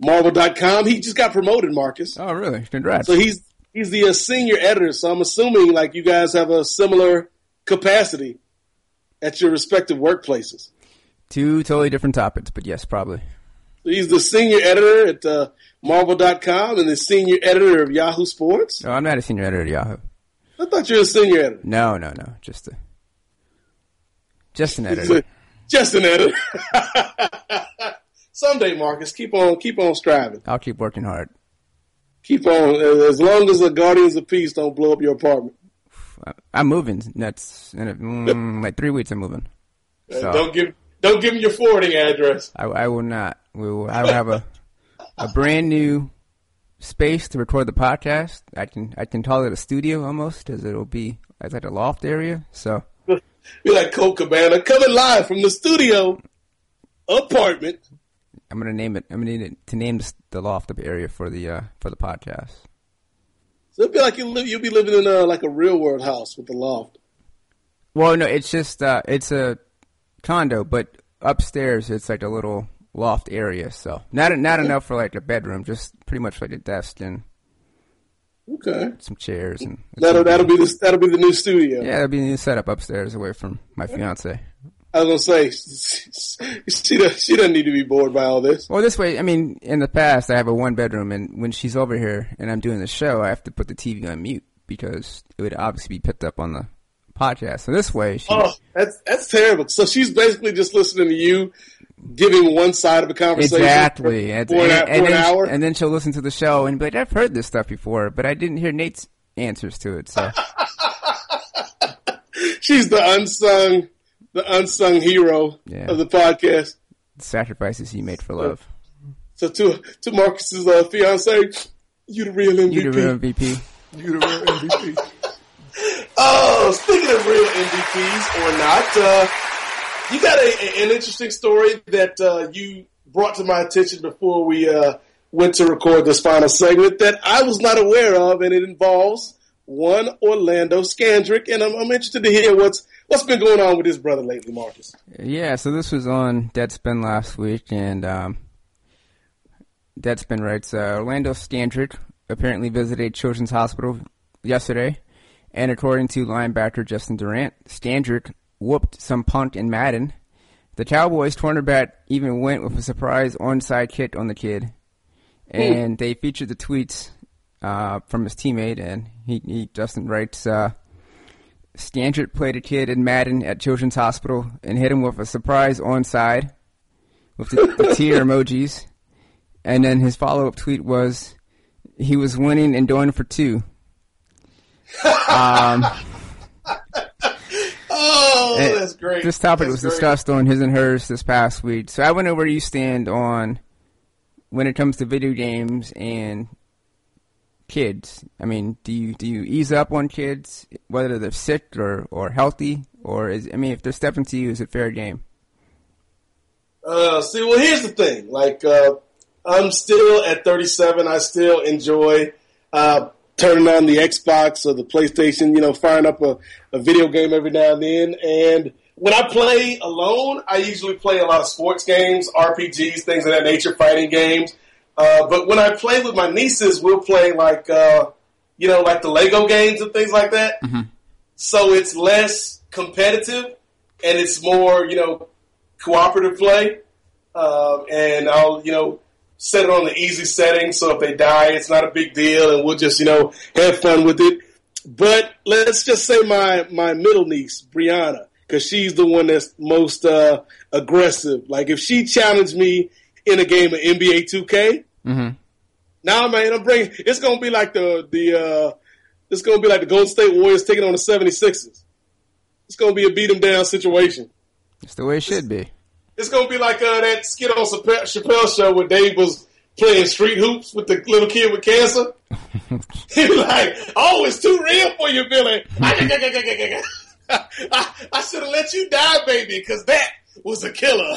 Marvel dot com. He just got promoted, Marcus. Oh, really? Congrats. So he's he's the uh, senior editor. So I'm assuming like you guys have a similar capacity at your respective workplaces. Two totally different topics, but yes, probably. So he's the senior editor at uh, Marvel dot com and the senior editor of Yahoo Sports. No, I'm not a senior editor at Yahoo. I thought you were a senior editor. No, no, no. Just a, just an editor. Just an editor. Someday, Marcus, keep on, keep on striving. I'll keep working hard. Keep on, as long as the Guardians of Peace don't blow up your apartment. I'm moving. That's in a, mm, like three weeks. I'm moving. So, don't give, don't give them your forwarding address. I, I will not. We will. I will have a a brand new space to record the podcast. I can I can call it a studio almost, as it'll be as like a loft area. So be like Colt Cabana coming live from the studio apartment. I'm gonna name it. I'm gonna need it to name the loft area for the uh, for the podcast. So it'd be like you live, you'll be living in a, like a real world house with a loft. Well, no, it's just uh, it's a condo, but upstairs it's like a little loft area. So not not enough for like a bedroom, just pretty much like a desk and okay, some chairs and that'll that'll be the that'll be the new studio. Yeah, that'll be the new setup upstairs, away from my fiance. I was gonna say she doesn't, she doesn't need to be bored by all this. Well, this way, I mean, in the past I have a one bedroom, and when she's over here and I'm doing the show, I have to put the T V on mute because it would obviously be picked up on the podcast. So this way, she, oh, that's that's terrible. So she's basically just listening to you giving one side of the conversation. Exactly, for, and, for, and, an, and, for then, an hour, and then she'll listen to the show and be like, "I've heard this stuff before, but I didn't hear Nate's answers to it." So she's the unsung. The unsung hero yeah. of the podcast. The sacrifices he made for love. So to to Marcus's uh, fiance, you the real M V P. You the real M V P. You the real M V P. Oh, speaking of real M V Ps or not, uh, you got a, an interesting story that uh, you brought to my attention before we uh, went to record this final segment that I was not aware of, and it involves one Orlando Scandrick, and I'm, I'm interested to hear what's What's been going on with his brother lately, Marcus? Yeah, so this was on Deadspin last week, and um, Deadspin writes, uh, Orlando Scandrick apparently visited Children's Hospital yesterday, and according to linebacker Justin Durant, Scandrick whooped some punk in Madden. The Cowboys cornerback even went with a surprise onside kick on the kid, and Ooh. They featured the tweets uh, from his teammate, and he, he Justin writes, uh, Scandrick played a kid in Madden at Children's Hospital and hit him with a surprise onside with the, the tear emojis. And then his follow-up tweet was, he was winning and going for two. Um, oh, that's great. This topic that's was great. discussed on His and Hers this past week. So I wonder where you stand on when it comes to video games and kids. I mean, do you do you ease up on kids, whether they're sick or, or healthy, or is I mean, if they're stepping to you, is it fair game? Uh, see, well, here's the thing. Like, uh, I'm still at thirty-seven. I still enjoy uh, turning on the Xbox or the PlayStation. You know, firing up a, a video game every now and then. And when I play alone, I usually play a lot of sports games, R P Gs, things of that nature, fighting games. Uh, but when I play with my nieces, we'll play like, uh, you know, like the Lego games and things like that. Mm-hmm. So it's less competitive and it's more, you know, cooperative play. Uh, and I'll, you know, set it on the easy setting. So if they die, it's not a big deal and we'll just, you know, have fun with it. But let's just say my, my middle niece, Brianna, because she's the one that's most uh, aggressive. Like if she challenged me in a game of N B A two K. Mm-hmm. Now, man, I'm bringing. It's gonna be like the the. Uh, it's gonna be like the Golden State Warriors taking on the seventy-sixers. It's gonna be a beat 'em down situation. It's the way it should be. It's gonna be like uh, that skit on Chappelle's show where Dave was playing street hoops with the little kid with cancer. He was like, "Oh, it's too real for you, Billy. I, I, I should have let you die, baby, because that was a killer."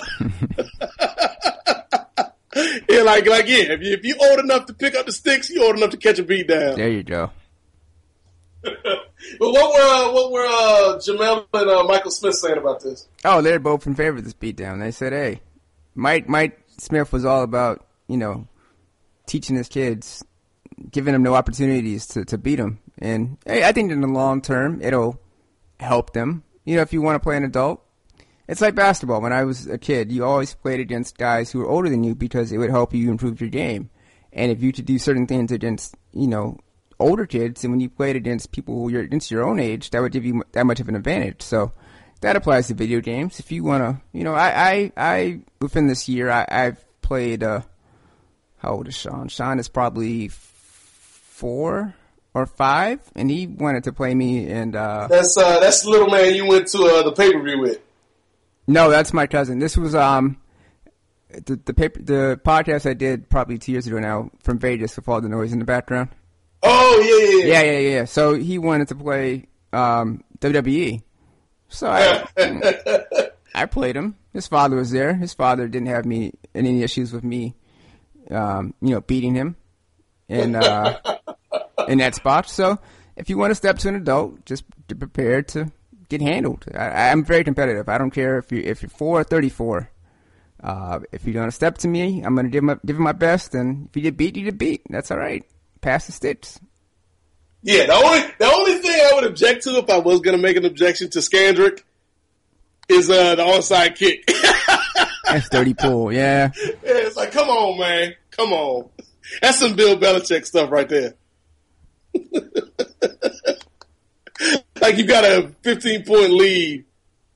Yeah, like, like, yeah. If you if you old enough to pick up the sticks, you old enough to catch a beat down. There you go. But what were uh, what were uh, Jamel and uh, Michael Smith saying about this? Oh, they're both in favor of this beatdown. They said, "Hey, Mike Mike Smith was all about you know teaching his kids, giving them no opportunities to, to beat them. And hey, I think in the long term, it'll help them. You know, if you want to play an adult, it's like basketball. When I was a kid, you always played against guys who were older than you because it would help you improve your game. And if you could do certain things against, you know, older kids, and when you played against people who are against your own age, that would give you that much of an advantage. So that applies to video games. If you want to, you know, I, I, I within this year, I, I've played, uh, how old is Sean? Sean is probably four or five, and he wanted to play me. And uh, that's uh, that's the little man you went to uh, the pay per view with. No, that's my cousin. This was um the the paper the podcast I did probably two years ago now from Vegas with all the noise in the background. Oh yeah, yeah, yeah, yeah, yeah. yeah. So he wanted to play um, W W E. So I I played him. His father was there. His father didn't have me any issues with me, um, you know, beating him in uh, in that spot. So if you want to step to an adult, just be prepared to get handled. I, I'm very competitive. I don't care if you if you're four or thirty-four. Uh, if you're gonna step to me, I'm gonna give my give it my best. And if you get beat, you get beat. That's all right. Pass the sticks. Yeah, the only the only thing I would object to if I was gonna make an objection to Skandrick is uh, the onside kick. That's dirty pull. Yeah. Yeah, it's like, come on, man, come on. That's some Bill Belichick stuff right there. Like you got a fifteen point lead.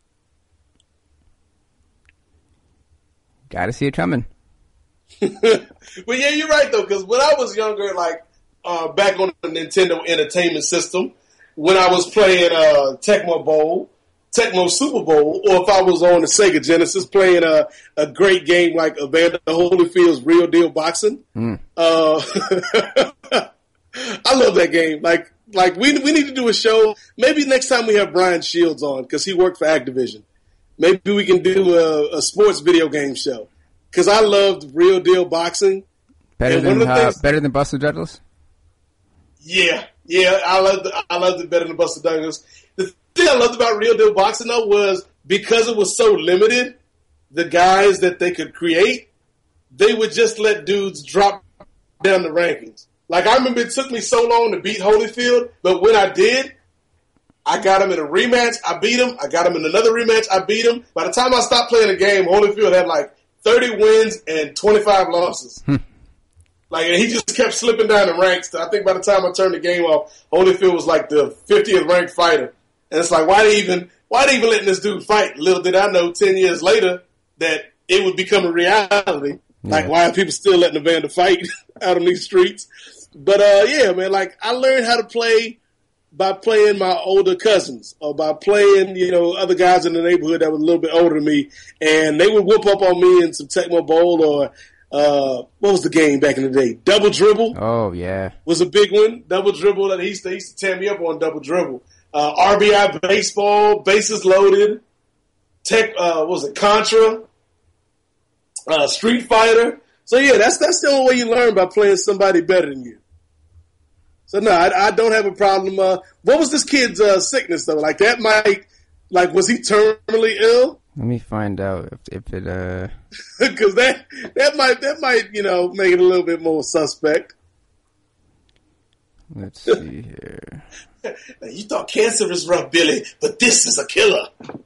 Got to see it coming. But yeah, you're right though, because when I was younger, like uh, back on the Nintendo Entertainment System, when I was playing uh, Tecmo Bowl, Tecmo Super Bowl, or if I was on the Sega Genesis playing a, a great game like Evander Holyfield's Real Deal Boxing, mm. uh, I love that game. Like, like we we need to do a show. Maybe next time we have Brian Shields on because he worked for Activision. Maybe we can do a, a sports video game show because I loved Real Deal Boxing. Better than uh, things, better than Buster Douglas. Yeah, yeah, I loved it, I loved it better than Buster Douglas. The thing I loved about Real Deal Boxing though was because it was so limited, the guys that they could create, they would just let dudes drop down the rankings. Like I remember it took me so long to beat Holyfield, but when I did, I got him in a rematch. I beat him. I got him in another rematch. I beat him. By the time I stopped playing the game, Holyfield had like thirty wins and twenty-five losses. Hmm. Like, and he just kept slipping down the ranks. I think by the time I turned the game off, Holyfield was like the fiftieth ranked fighter. And it's like, why they even, why they even letting this dude fight? Little did I know ten years later that it would become a reality. Yeah. Like, why are people still letting Evander fight out on these streets? But, uh, yeah, man, like, I learned how to play by playing my older cousins or by playing, you know, other guys in the neighborhood that were a little bit older than me. And they would whoop up on me in some Tecmo Bowl or, uh, what was the game back in the day? Double Dribble. Oh, yeah. Was a big one. Double Dribble. That he used to, he used to tear me up on Double Dribble. Uh, R B I Baseball, Bases Loaded, Tech, uh, what was it, Contra, uh, Street Fighter. So, yeah, that's that's the only way you learn by playing somebody better than you. So, no, I, I don't have a problem. Uh, what was this kid's uh, sickness, though? Like, that might, like, was he terminally ill? Let me find out if, if it, uh... Because that, that might, that might, you know, make it a little bit more suspect. Let's see here. You thought cancer was rough, Billy, but this is a killer.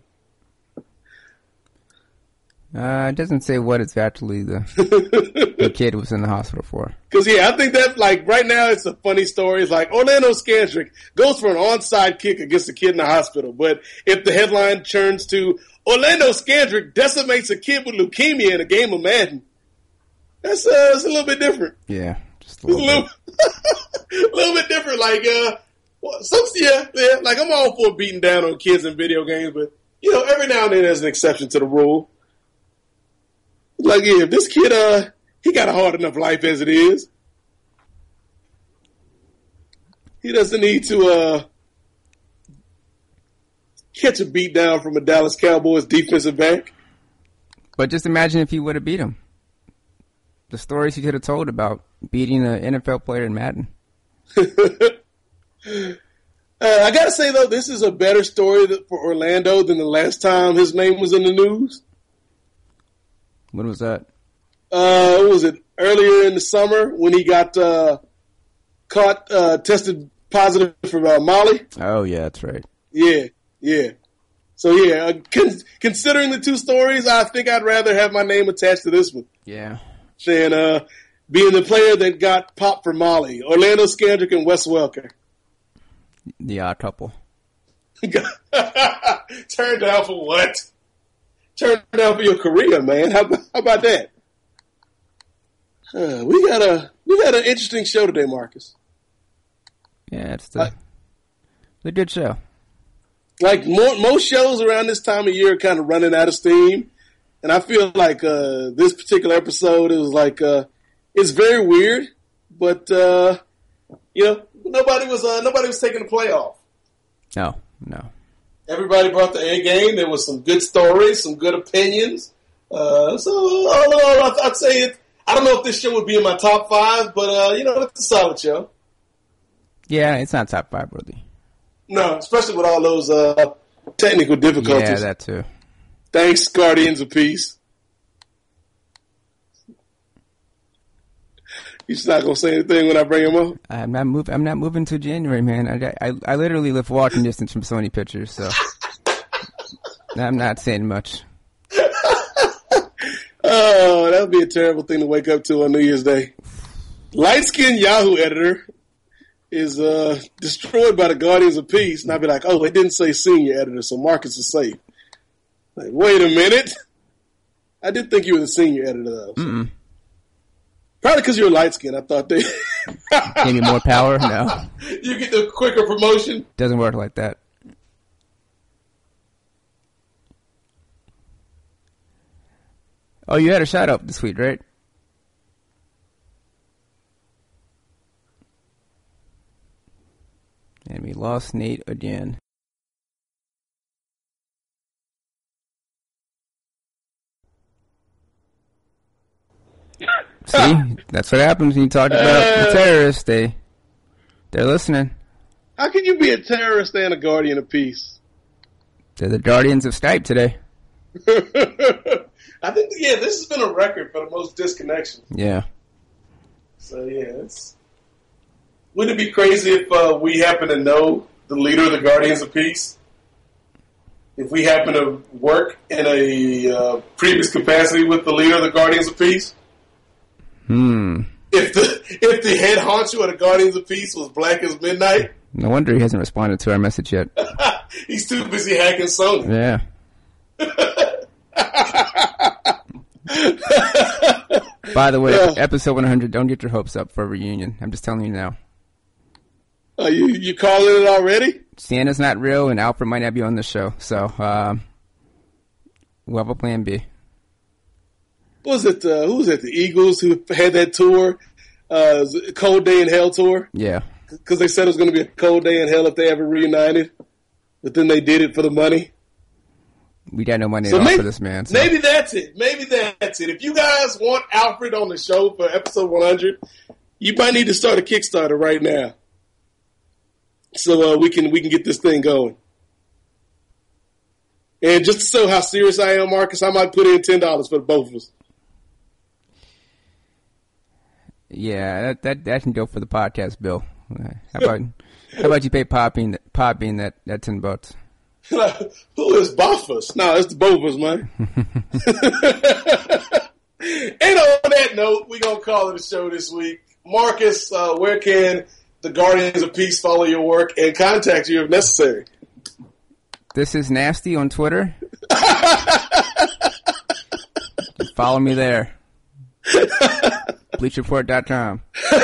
Uh, it doesn't say what exactly the the kid was in the hospital for. Because, yeah, I think that, like, right now it's a funny story. It's like Orlando Skandrick goes for an onside kick against a kid in the hospital. But if the headline turns to Orlando Skandrick decimates a kid with leukemia in a game of Madden, that's, uh, that's a little bit different. Yeah, just a little, a little bit. a little bit different. Like, uh, some, yeah, yeah, like, I'm all for beating down on kids in video games, but, you know, every now and then there's an exception to the rule. Like, yeah, if this kid, uh, he got a hard enough life as it is. He doesn't need to, uh, catch a beat down from a Dallas Cowboys defensive back. But just imagine if he would have beat him. The stories he could have told about beating an N F L player in Madden. uh, I gotta say, though, this is a better story for Orlando than the last time his name was in the news. When was that? Uh, what was it? earlier in the summer when he got uh, caught, uh, tested positive for uh, Molly. Oh, yeah, that's right. Yeah, yeah. So, yeah, uh, con- considering the two stories, I think I'd rather have my name attached to this one. Yeah. Than uh, being the player that got popped for Molly. Orlando Scandrick and Wes Welker. The odd couple. Turned down for what? Turned down for your career, man. How, how about that? Uh, we got a we got an interesting show today, Marcus. Yeah, it's the, uh, the good show. Like more, most shows around this time of year are kind of running out of steam. And I feel like uh, this particular episode is like, uh, it's very weird, but, uh, you know, nobody was uh, nobody was taking the play off. No, no. Everybody brought the A game. There was some good stories, some good opinions. Uh, so, all in all, I'd, I'd say it. I don't know if this show would be in my top five, but, uh, you know, it's a solid show. Yeah, it's not top five worthy. No, especially with all those uh, technical difficulties. Yeah, that too. Thanks, Guardians of Peace. You just not gonna say anything when I bring him up? I'm not move. I'm not moving to January, man. I, I, I literally live walking distance from Sony Pictures, so I'm not saying much. Oh, that would be a terrible thing to wake up to on New Year's Day. Light-skinned Yahoo editor is uh, destroyed by the Guardians of Peace, and I'd be like, oh, it didn't say senior editor, so Marcus is safe. Like, wait a minute. I did think you were the senior editor, though. So. Mm-mm. Probably because you're light-skinned. I thought they... Gave you more power? No. You get the quicker promotion? Doesn't work like that. Oh, you had a shout-out this week, right? And we lost Nate again. See, that's what happens when you talk about uh, the terrorists. They, they're listening. How can you be a terrorist and a guardian of peace? They're the guardians of Skype today. I think, yeah, this has been a record for the most disconnections. Yeah. So, yeah, it's... Wouldn't it be crazy if uh, we happen to know the leader of the Guardians of Peace? If we happen to work in a uh, previous capacity with the leader of the Guardians of Peace? Hmm. If the if the head honcho of the Guardians of Peace was black as midnight? No wonder he hasn't responded to our message yet. He's too busy hacking Sony. Yeah. By the way, yeah. Episode one hundred, don't get your hopes up for a reunion. I'm just telling you now. Are you, you calling it already? Santa's not real, and Alfred might not be on the show. So, um, we'll have a plan B. What was it? Uh, who was it? The Eagles who had that tour, uh, Cold Day in Hell tour? Yeah. Because they said it was going to be a cold day in hell if they ever reunited. But then they did it for the money. We got no money so at all maybe, for this man. So. Maybe that's it. Maybe that's it. If you guys want Alfred on the show for episode one hundred, you might need to start a Kickstarter right now. So uh, we can we can get this thing going. And just to show how serious I am, Marcus, I might put in ten dollars for the both of us. Yeah, that that, that can go for the podcast bill. How about how about you pay Podbean Podbean that, that ten bucks? Who is Buffers? No, it's the both of us, man. And on that note, we're gonna call it a show this week. Marcus, uh, where can the Guardians of Peace follow your work and contact you if necessary? This is Nasty on Twitter. Just follow me there. bleach report dot com.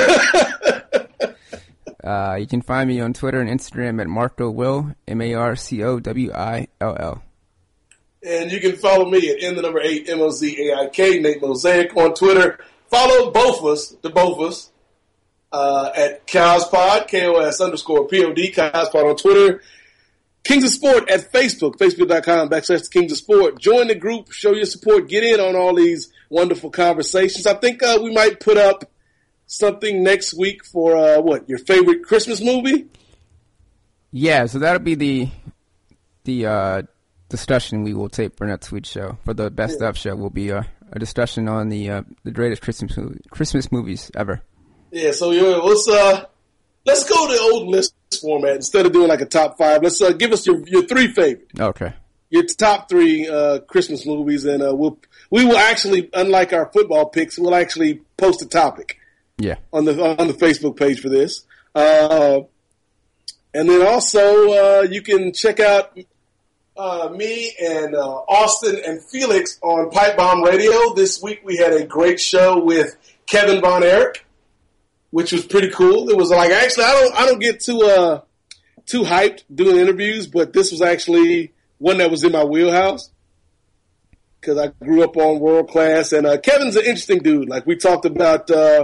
Uh, you can find me on Twitter and Instagram at Marco Will, M A R C O W I L L. And you can follow me at N the number eight, M O Z A I K, Nate Mosaic on Twitter. Follow both of us, the both of us, uh, at Kospod, K O S underscore P O D, Kospod on Twitter. Kings of Sport at Facebook, facebook.com backslash the Kings of Sport. Join the group, show your support, get in on all these wonderful conversations. I think uh, we might put up something next week for, uh, what, your favorite Christmas movie? Yeah, so that'll be the the uh, discussion we will tape for next week's show. For the Best yeah. Of show, will be uh, a discussion on the uh, the greatest Christmas movie, Christmas movies ever. Yeah, so yeah, let's uh, let's go to the old list format instead of doing like a top five. Let's uh, give us your your three favorites. Okay. Your top three uh, Christmas movies, and uh, we'll we will actually, unlike our football picks, we'll actually post a topic. Yeah. On the on the Facebook page for this, uh, and then also uh, you can check out uh, me and uh, Austin and Felix on Pipe Bomb Radio. This week we had a great show with Kevin Von Erich, which was pretty cool. It was like actually I don't I don't get too uh too hyped doing interviews, but this was actually one that was in my wheelhouse because I grew up on World Class, and uh, Kevin's an interesting dude. Like we talked about uh,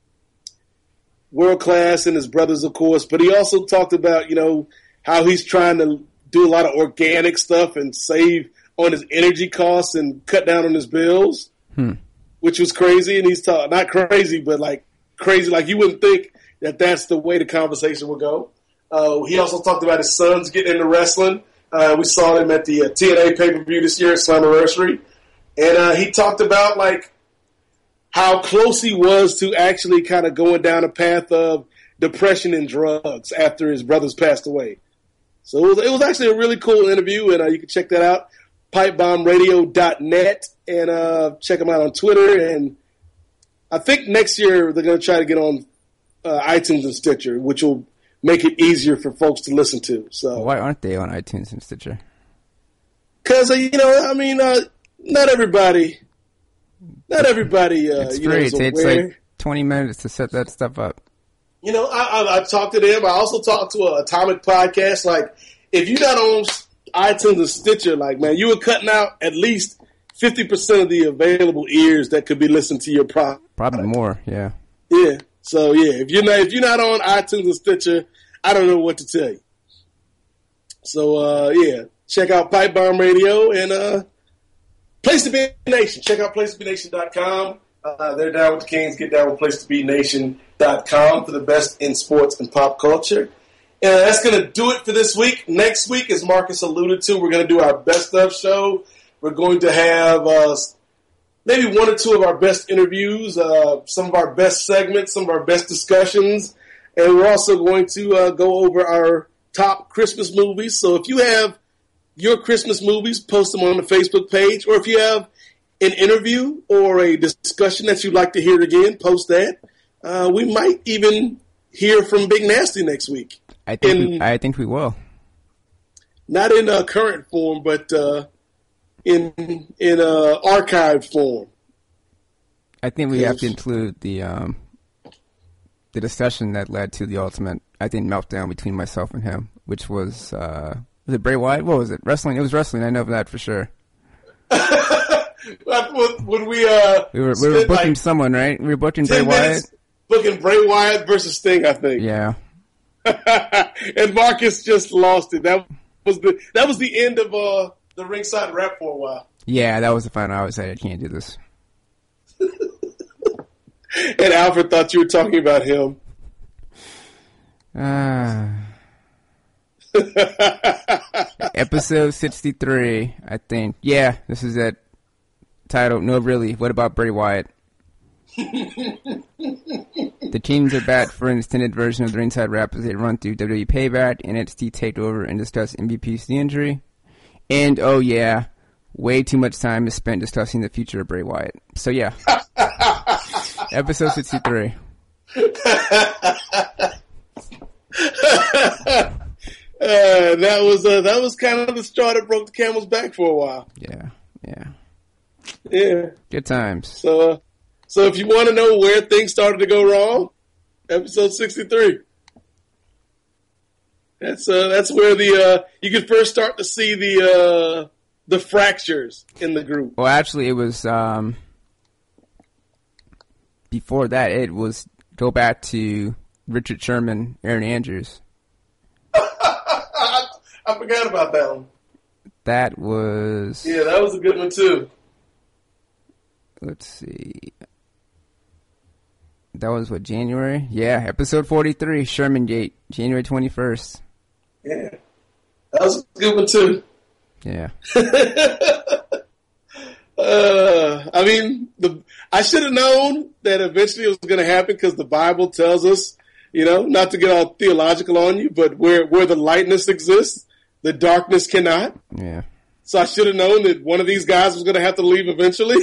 World Class and his brothers, of course, but he also talked about you know how he's trying to do a lot of organic stuff and save on his energy costs and cut down on his bills, hmm. which was crazy. And he's talking not crazy, but like. Crazy, like you wouldn't think that that's the way the conversation would go. Uh, he also talked about his sons getting into wrestling. Uh, we saw them at the uh, T N A pay-per-view this year at Slammiversary. And uh, he talked about like how close he was to actually kind of going down a path of depression and drugs after his brothers passed away. So it was, it was actually a really cool interview, and uh, you can check that out, pipe bomb radio dot net, and uh, check him out on Twitter. And I think next year they're going to try to get on uh, iTunes and Stitcher, which will make it easier for folks to listen to. So why aren't they on iTunes and Stitcher? Because uh, you know, I mean, uh, not everybody, not everybody. Uh, it's you free. know, It takes like twenty minutes to set that stuff up. You know, I, I, I've talked to them. I also talked to a Atomic Podcast. Like, if you're not on iTunes and Stitcher, like, man, you were cutting out at least fifty percent of the available ears that could be listening to your product. Probably more, yeah. Yeah. So yeah, if you're not if you're not on iTunes and Stitcher, I don't know what to tell you. So uh, yeah, check out Pipe Bomb Radio and uh, Place to Be Nation. Check out place to be nation dot com. Uh, they're down with the Kings. Get down with place to be nation dot com for the best in sports and pop culture. And that's going to do it for this week. Next week, as Marcus alluded to, we're going to do our best of show. We're going to have uh, maybe one or two of our best interviews, uh, some of our best segments, some of our best discussions, and we're also going to uh, go over our top Christmas movies. So if you have your Christmas movies, post them on the Facebook page, or if you have an interview or a discussion that you'd like to hear again, post that. Uh, we might even hear from Big Nasty next week. I think in, we, I think we will. Not in uh, current form, but uh, in in uh, archived form. I think we have to include the um, the discussion that led to the ultimate, I think, meltdown between myself and him, which was uh, was it Bray Wyatt? What was it? Wrestling? It was wrestling. I know that for sure. When we uh, we were we were booking like someone, right? We were booking Bray Wyatt. Booking Bray Wyatt versus Sting, I think. Yeah. And Marcus just lost it. That was the that was the end of uh, the ringside rap for a while. Yeah, that was the final. I was like, I can't do this. And Alfred thought you were talking about him. Uh, episode sixty-three, I think. Yeah, this is it. Title, no, really. What about Bray Wyatt? The teams are back for an extended version of the ringside rap as they run through W W E Payback, N X T TakeOver, and discuss M V P's the injury. And, oh yeah, way too much time is spent discussing the future of Bray Wyatt. So yeah, episode sixty-three. Uh, that was uh, that was kind of the straw that broke the camel's back for a while. Yeah, yeah, yeah. Good times. So, uh, so if you want to know where things started to go wrong, episode sixty-three. That's uh, that's where the uh, you could first start to see the uh, the fractures in the group. Well, actually, it was um, before that. It was go back to Richard Sherman, Aaron Andrews. I forgot about that one. That was... Yeah, that was a good one, too. Let's see. That was, what, January? Yeah, episode forty-three, Sherman Gate, January twenty-first. Yeah. That was a good one, too. Yeah. Uh, I mean, the I should have known that eventually it was going to happen because the Bible tells us, you know, not to get all theological on you, but where where the lightness exists, the darkness cannot. Yeah. So I should have known that one of these guys was going to have to leave eventually.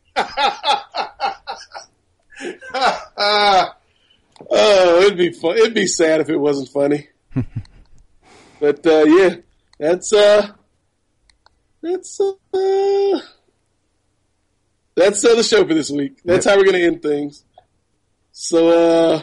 Oh, it'd be fun. It'd be sad if it wasn't funny. But uh, yeah, that's uh, that's uh, that's uh, the show for this week. That's yep. how we're going to end things. So uh,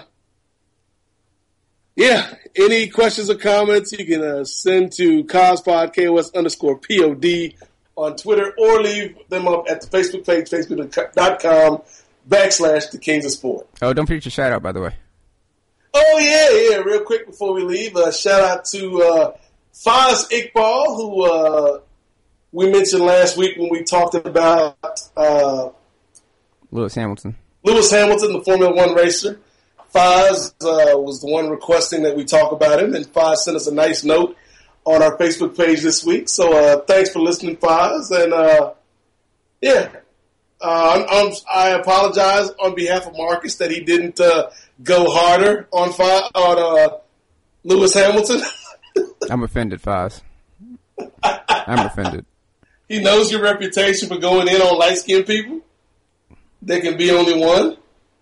yeah, any questions or comments you can uh, send to Cospod K O S underscore P O D on Twitter, or leave them up at the Facebook page, facebook dot com backslash the Kings of Sport. Oh, don't forget your shout out, by the way. Oh, yeah, yeah. Real quick before we leave, uh, shout out to uh, Faz Iqbal, who uh, we mentioned last week when we talked about uh, Lewis Hamilton. Lewis Hamilton, the Formula One racer. Faz uh, was the one requesting that we talk about him, and Faz sent us a nice note on our Facebook page this week. So uh, thanks for listening, Faz. And, uh, yeah, uh, I'm, I'm, I apologize on behalf of Marcus that he didn't uh, go harder on Faz, on uh, Lewis Hamilton. I'm offended, Faz. I'm offended. He knows your reputation for going in on light-skinned people. There can be only one.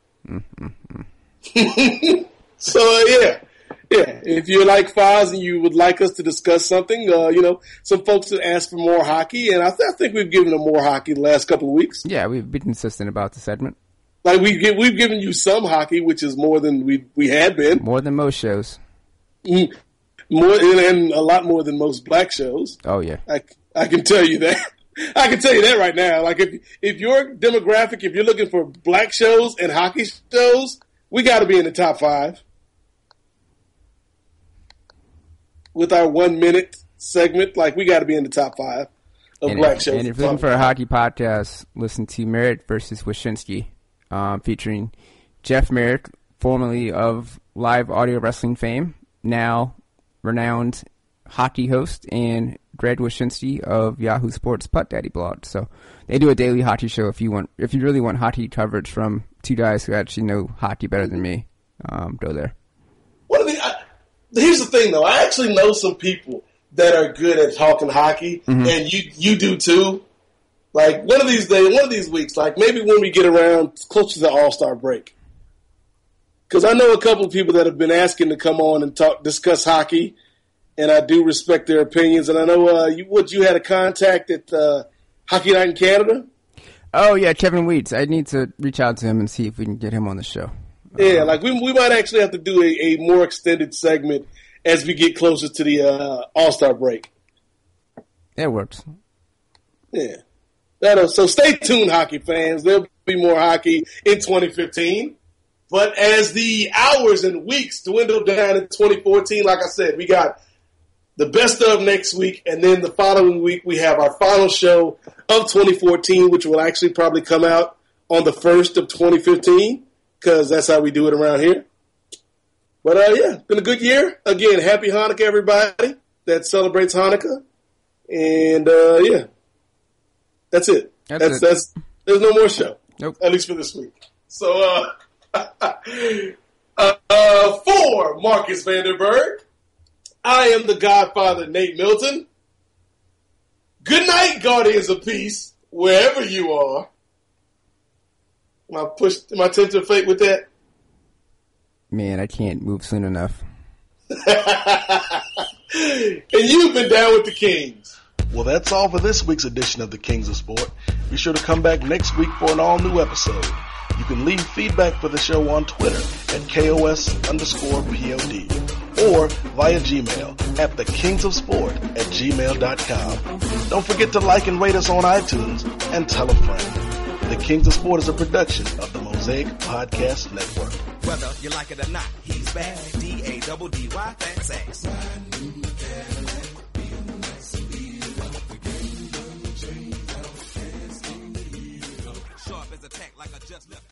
Mm-hmm. So, uh, yeah. Yeah, if you're like Foz and you would like us to discuss something, uh, you know, some folks have asked for more hockey, and I, th- I think we've given them more hockey the last couple of weeks. Yeah, we've been consistent about the segment. Like, we give, we've given you some hockey, which is more than we we had been. More than most shows. Mm, more and, and a lot more than most black shows. Oh, yeah. I, I can tell you that. I can tell you that right now. Like, if if your demographic, if you're looking for black shows and hockey shows, we got to be in the top five. With our one minute segment, like, we got to be in the top five of and black if, shows. And if you're looking for a hockey podcast, listen to Merritt versus Wyshynski, um, featuring Jeff Merritt, formerly of live audio wrestling fame, now renowned hockey host, and Greg Wyshynski of Yahoo Sports Putt Daddy blog. So they do a daily hockey show. If you want, if you really want hockey coverage from two guys who actually know hockey better than me, um, go there. What are the? I, Here's the thing, though. I actually know some people that are good at talking hockey, mm-hmm. and you you do too. Like, one of these days, one of these weeks, like maybe when we get around close to the All-Star break. Because I know a couple of people that have been asking to come on and talk, discuss hockey, and I do respect their opinions. And I know uh, you, what you had a contact at uh, Hockey Night in Canada. Oh, yeah, Kevin Weeds. I need to reach out to him and see if we can get him on the show. Yeah, like we we might actually have to do a, a more extended segment as we get closer to the uh, All-Star break. It works. Yeah. That'll, so stay tuned, hockey fans. There'll be more hockey in twenty fifteen. But as the hours and weeks dwindle down in twenty fourteen, like I said, we got the best of next week, and then the following week we have our final show of twenty fourteen, which will actually probably come out on the first of twenty fifteen. Because that's how we do it around here. But, uh, yeah, been a good year. Again, happy Hanukkah, everybody that celebrates Hanukkah. And, uh, yeah, that's it. That's, that's, it. that's There's no more show. Nope. At least for this week. So, uh, uh, uh, for Marcus Vanderberg, I am the Godfather, Nate Milton. Good night, Guardians of Peace, wherever you are. Am I pushed? Am I tempted to fate with that? Man, I can't move soon enough. And you've been down with the Kings. Well, that's all for this week's edition of the Kings of Sport. Be sure to come back next week for an all-new episode. You can leave feedback for the show on Twitter at K O S underscore P O D or via Gmail at the Kings of Sport at gmail dot com. Don't forget to like and rate us on iTunes and tell a friend. The Kings of Sport is a production of the Mosaic Podcast Network. Whether you like it or not, he's bad. D A double D Y, fat sex. Sharp as a tack like I just left.